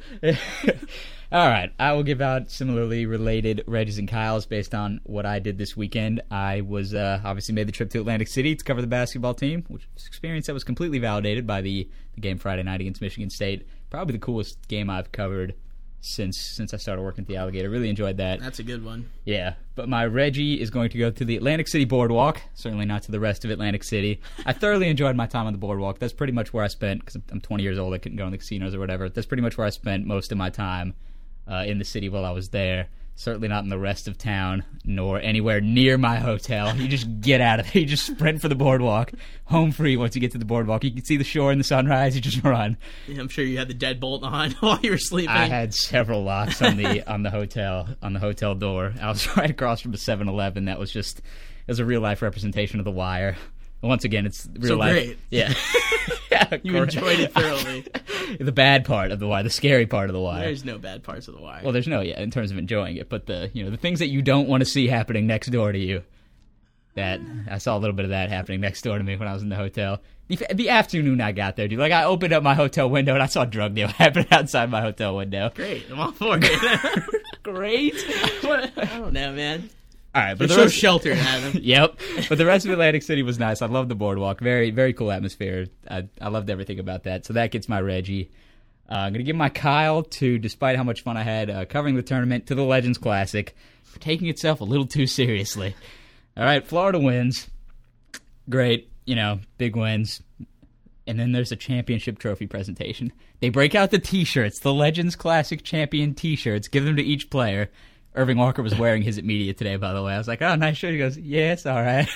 All right, I will give out similarly related Reggies and Kyles based on what I did this weekend. I was uh, obviously made the trip to Atlantic City to cover the basketball team, which was an experience that was completely validated by the, the game Friday night against Michigan State. Probably the coolest game I've covered since since I started working at the Alligator. Really enjoyed that. That's a good one. Yeah, but my Reggie is going to go to the Atlantic City Boardwalk, certainly not to the rest of Atlantic City. I thoroughly enjoyed my time on the Boardwalk. That's pretty much where I spent, because I'm twenty years old, I couldn't go in the casinos or whatever. That's pretty much where I spent most of my time uh, in the city while I was there. Certainly not in the rest of town, nor anywhere near my hotel. You just get out of there. You just sprint for the Boardwalk. Home free once you get to the Boardwalk. You can see the shore and the sunrise. You just run. Yeah, I'm sure you had the deadbolt on while you were sleeping. I had several locks on the on the hotel on the hotel door. I was right across from a seven eleven that was just it was a real life representation of The Wire. Once again, it's real So life. great. Yeah, yeah. You enjoyed it thoroughly. The bad part of The Wire, the scary part of The Wire. There's no bad parts of The Wire. Well, there's no yeah in terms of enjoying it, but the you know the things that you don't want to see happening next door to you. That I saw a little bit of that happening next door to me when I was in the hotel. The, the afternoon I got there, dude. Like, I opened up my hotel window and I saw a drug deal happen outside my hotel window. Great, I'm all for it. Great. What? I don't know, man. All right, but But the so rest, sheltered, Adam. yep. But the rest of Atlantic City was nice. I loved the boardwalk. Very, very cool atmosphere. I, I loved everything about that. So that gets my Reggie. Uh, I'm going to give my Kyle to, despite how much fun I had uh, covering the tournament, to the Legends Classic for taking itself a little too seriously. All right, Florida wins. Great, you know, big wins. And then there's a championship trophy presentation. They break out the T-shirts, the Legends Classic Champion T-shirts, give them to each player. Irving Walker was wearing his at media today, by the way. I was like, oh, nice shirt. He goes, yes, all right.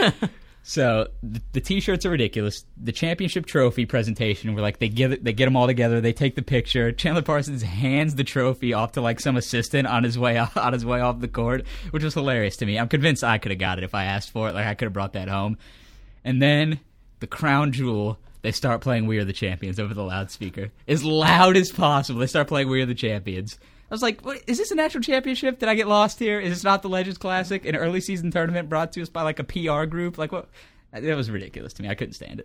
So the, the T-shirts are ridiculous. The championship trophy presentation, where like they get it, they get them all together, they take the picture. Chandler Parsons hands the trophy off to like some assistant on his way off, on his way off the court, which was hilarious to me. I'm convinced I could have got it if I asked for it. Like I could have brought that home. And then the crown jewel. They start playing We Are the Champions over the loudspeaker. As loud as possible, they start playing We Are the Champions. I was like, what, is this a national championship? Did I get lost here? Is this not the Legends Classic? An early season tournament brought to us by like a P R group? Like what? That was ridiculous to me. I couldn't stand it.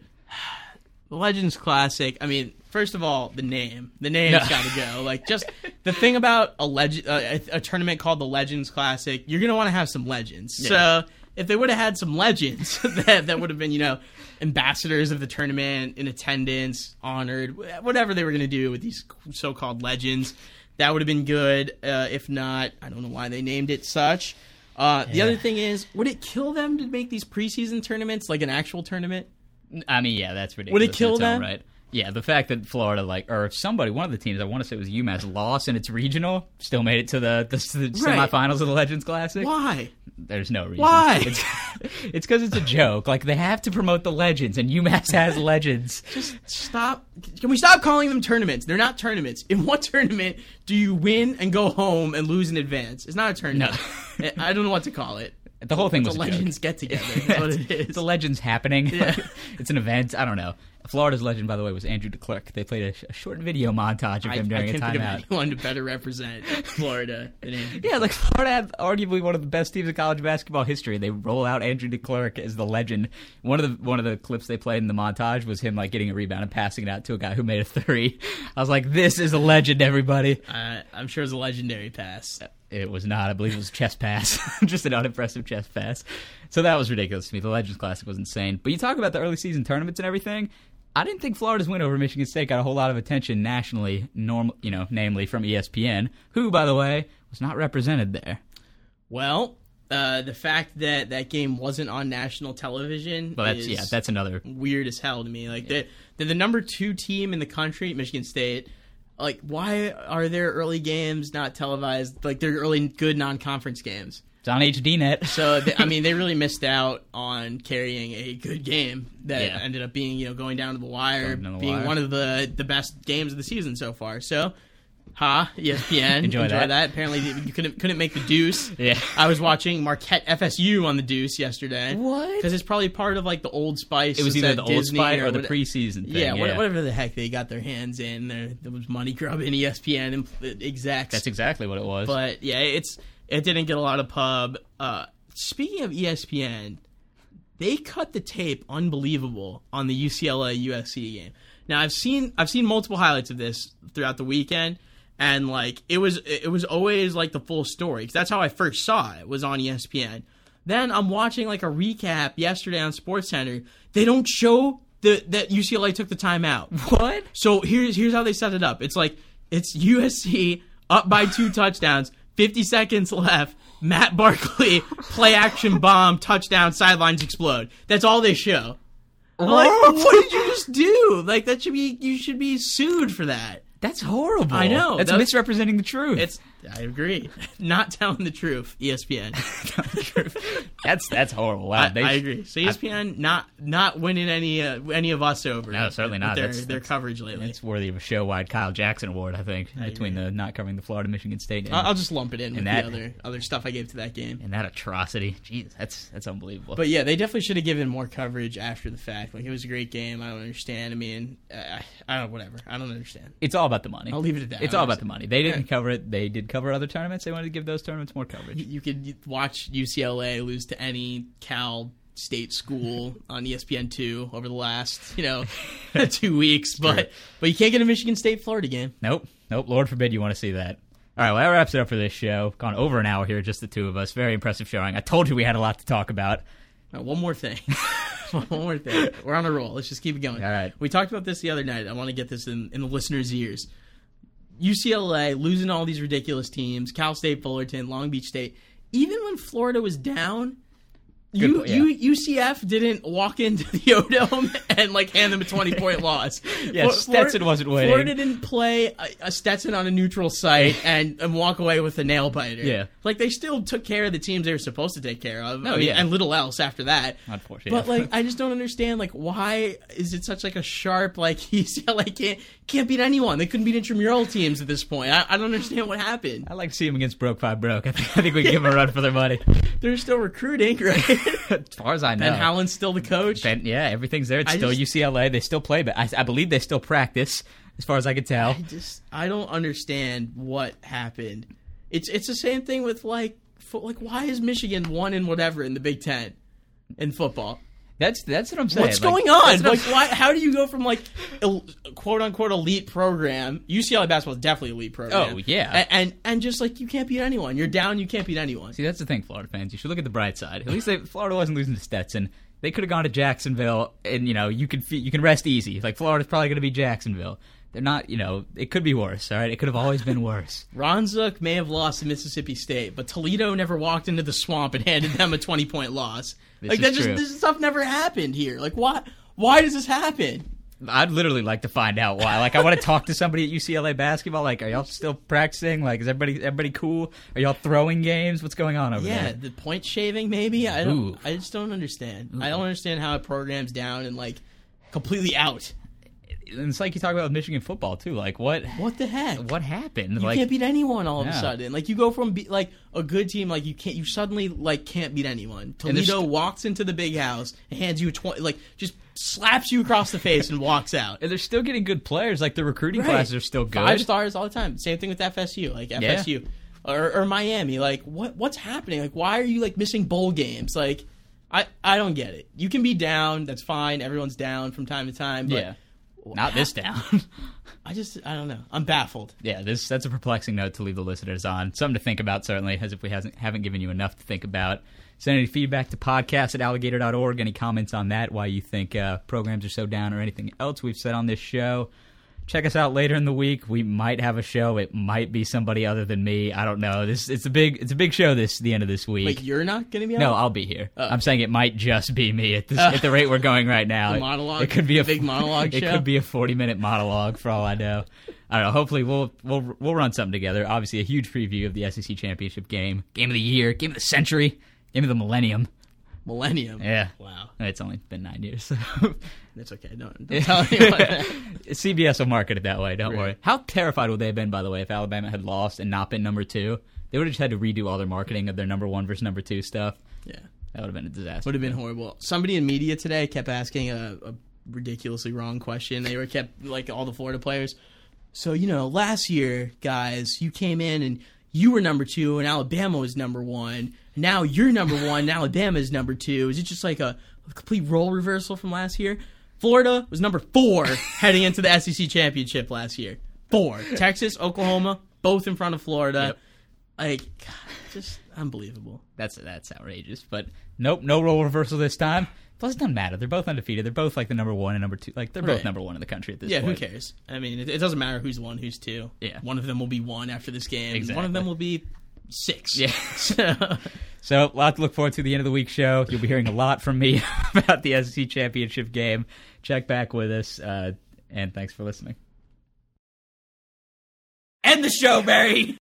The Legends Classic, I mean, first of all, the name. The name's No. got to go. Like, just the thing about a, leg- uh, a, a tournament called the Legends Classic, you're going to want to have some legends. Yeah. So if they would have had some legends, that, that would have been, you know, ambassadors of the tournament, in attendance, honored, whatever they were going to do with these so-called legends. That would have been good. Uh, if not, I don't know why they named it such. Uh, the Yeah. other thing is, would it kill them to make these preseason tournaments like an actual tournament? I mean, yeah, that's ridiculous. Would it kill in its own them? Right. Yeah, the fact that Florida, like, or somebody, one of the teams, I want to say it was UMass, lost in its regional, still made it to the, the, the Right. semifinals of the Legends Classic. Why? There's no reason. Why? It's because it's a joke. Like, they have to promote the Legends, and UMass has Legends. Just stop. Can we stop calling them tournaments? They're not tournaments. In what tournament do you win and go home and lose in advance? It's not a tournament. No. I don't know what to call it. The whole thing It's was a a joke. Legends get together. That's what it is. It's a Legends happening. Yeah. It's an event. I don't know. Florida's legend, by the way, was Andrew DeClerc. They played a, sh- a short video montage of I, him I during a can't think of timeout. anyone to better represent Florida than Andrew. Yeah, like Florida had arguably one of the best teams in college basketball history. They roll out Andrew DeClerc as the legend. One of the one of the clips they played in the montage was him like getting a rebound and passing it out to a guy who made a three. I was like, this is a legend, everybody. Uh, I'm sure it's a legendary pass. It was not. I believe it was a chest pass. Just an unimpressive chest pass. So that was ridiculous to me. The Legends Classic was insane. But you talk about the early season tournaments and everything. I didn't think Florida's win over Michigan State got a whole lot of attention nationally, norm, you know, namely from E S P N, who, by the way, was not represented there. Well, uh, the fact that that game wasn't on national television Well, that's is yeah, that's another. weird as hell to me. Like they're, they're the number two team in the country, Michigan State. Like, why are their early games not televised? Like, their early good non-conference games. It's on H D net. So, they, I mean, they really missed out on carrying a good game that Yeah. ended up being, you know, going down to the wire, Going down the being wire. one of the, the best games of the season so far. So, ha, E S P N, Enjoy that. Apparently, you couldn't couldn't make the Deuce. Yeah. I was watching Marquette F S U on the Deuce yesterday. What? Because it's probably part of like the Old Spice. It was it's either at the Old Disney Spice or the what- preseason thing. Yeah, Yeah, what- whatever the heck they got their hands in. There, there was money grubbing E S P N and execs. That's exactly what it was. But yeah, it's it didn't get a lot of pub. Uh, speaking of E S P N, they cut the tape unbelievable on the U C L A U S C game. Now I've seen I've seen multiple highlights of this throughout the weekend, and like it was it was always like the full story because that's how I first saw it was on E S P N. Then I'm watching like a recap yesterday on SportsCenter. They don't show the that U C L A took the timeout. what? So here's here's how they set it up. It's like it's U S C up by two touchdowns, fifty seconds left. Matt Barkley play action bomb touchdown sidelines explode. That's all they show. I'm like, what did you just do? Like that should be you should be sued for that. That's horrible. I know. That's That- misrepresenting the truth. It's I agree. Not telling the truth. E S P N. that's that's horrible. Wow, I, they- I agree. So E S P N not not winning any uh, any of us over. No, certainly with not. Their, That's- their that's- coverage lately. It's worthy of a show-wide Kyle Jackson award, I think, I between agree. the not covering the Florida Michigan State and, I'll, I'll just lump it in with And that- the other other stuff I gave to that game. and that atrocity. Jeez, that's that's unbelievable. But yeah, they definitely should have given more coverage after the fact. Like it was a great game. I don't understand. I mean, I, I don't whatever. I don't understand. it's all about the money. I'll leave it at that. It's I all don't about the money. They didn't Yeah. cover it. They did cover other tournaments. They wanted to give those tournaments more coverage. You could watch U C L A lose to any Cal State school on E S P N two over the last, you know, two weeks. But but you can't get a Michigan State Florida game. Nope. Nope. Lord forbid you want to see that. All right, well, that wraps it up for this show. Gone over an hour here, just the two of us. Very impressive showing. I told you we had a lot to talk about. All right, one more thing. one more thing. We're on a roll. Let's just keep it going. All right. We talked about this the other night. I want to get this in, in the listeners' ears. U C L A losing all these ridiculous teams. Cal State, Fullerton, Long Beach State. Even when Florida was down, Good you, point, yeah. you, U C F didn't walk into the O-Dome and like hand them a twenty-point loss. Yeah, Fl- Stetson Florida, wasn't winning. Florida didn't play a, a Stetson on a neutral site and, and walk away with a nail biter. Yeah. Like, they still took care of the teams they were supposed to take care of. Oh, I mean, yeah. And little else after that. Unfortunately. But, like, I just don't understand, like, why is it such, like, a sharp, like, U C L A can't, can't beat anyone. They couldn't beat intramural teams at this point. I, I don't understand what happened. I like to see them against Broke Five Broke. I think, I think we give them a run for their money. They're still recruiting, right? As far as I know. Ben Howland's still the coach. Ben, yeah, everything's there. It's I still just- U C L A. They still play, but I, I believe they still practice, as far as I can tell. I just I don't understand what happened. It's it's the same thing with like fo- like why is Michigan one in whatever in the Big Ten in football? That's that's what I'm saying. What's Like, going on? that's what Like why? How do you go from like el- quote unquote elite program? U C L A basketball is definitely elite program. Oh, yeah. and, and and just like you can't beat anyone. You're down. You can't beat anyone. See, that's the thing, Florida fans. You should look at the bright side. At least they, Florida wasn't losing to Stetson. They could have gone to Jacksonville, and you know you can fe- you can rest easy. Like Florida's probably going to be Jacksonville. They're not, you know, it could be worse. All right, it could have always been worse. Ron Zook may have lost to Mississippi State, but Toledo never walked into the swamp and handed them a twenty-point loss. This like is that just true. this stuff never happened here. Like why? Why does this happen? I'd literally like to find out why. Like, I want to talk to somebody at U C L A basketball. Like, are y'all still practicing? Like, is everybody everybody cool? Are y'all throwing games? What's going on over Yeah, there? the point shaving maybe. I don't. Ooh. I just don't understand. I don't understand how a program's down and like completely out. And it's like you talk about with Michigan football too. Like, what What the heck? what happened? You like, can't beat anyone all of Yeah. a sudden. Like you go from be, like a good team, like you can't. You suddenly like can't beat anyone. And there's Toledo st- walks into the big house and hands you a twenty. Like just slaps you across the face and walks out. and they're still getting good players. Like the recruiting Right. classes are still good. Five stars all the time. Same thing with F S U. Like F S U or, or Miami. Like what what's happening? Like why are you like missing bowl games? Like I I don't get it. You can be down. That's fine. Everyone's down from time to time. But Yeah, not this down. I just I don't know. I'm baffled. Yeah, this that's a perplexing note to leave the listeners on. Something to think about, certainly, as if we hasn't haven't given you enough to think about. Send any feedback to podcast at alligator dot org. Any comments on that, why you think uh, programs are so down, or anything else we've said on this show. Check us out later in the week. We might have a show. It might be somebody other than me. I don't know. This it's a big it's a big show this the end of this week. Like you're not gonna be on? No, I'll be here. Oh. I'm saying it might just be me at this Uh, at the rate we're going right now. the It- monologue- It could be a the big monologue It show? could be a forty minute monologue for all I know. I don't know. Hopefully we'll we'll we'll run something together. Obviously, a huge preview of the S E C championship game, game of the year, game of the century, game of the millennium. Millennium. Yeah. Wow. It's only been nine years. So. That's okay. Don't, don't tell anyone that. C B S will market it that way. Don't Right. worry. How terrified would they have been, by the way, if Alabama had lost and not been number two? They would have just had to redo all their marketing of their number one versus number two stuff. Yeah. That would have been a disaster. Would have been horrible. Somebody in media today kept asking a, a ridiculously wrong question. They were kept like all the Florida players. So, you know, last year, guys, you came in and you were number two and Alabama was number one. Now you're number one and Alabama is number two. Is it just like a, a complete role reversal from last year? Florida was number four heading into the S E C championship last year. Four. Texas, Oklahoma, both in front of Florida. Yep. Like, God, just unbelievable. That's that's outrageous. But nope, no role reversal this time. Plus, it doesn't matter. They're both undefeated. They're both like the number one and number two. Like they're both Right. number one in the country at this Yeah, point. who cares? I mean, it, it doesn't matter who's one, who's two. Yeah. One of them will be one after this game. Exactly. One of them will be six. Yeah. So, So, a lot to look forward to the end of the week show. You'll be hearing a lot from me about the S E C championship game. Check back with us, uh, and thanks for listening. end the show, Barry!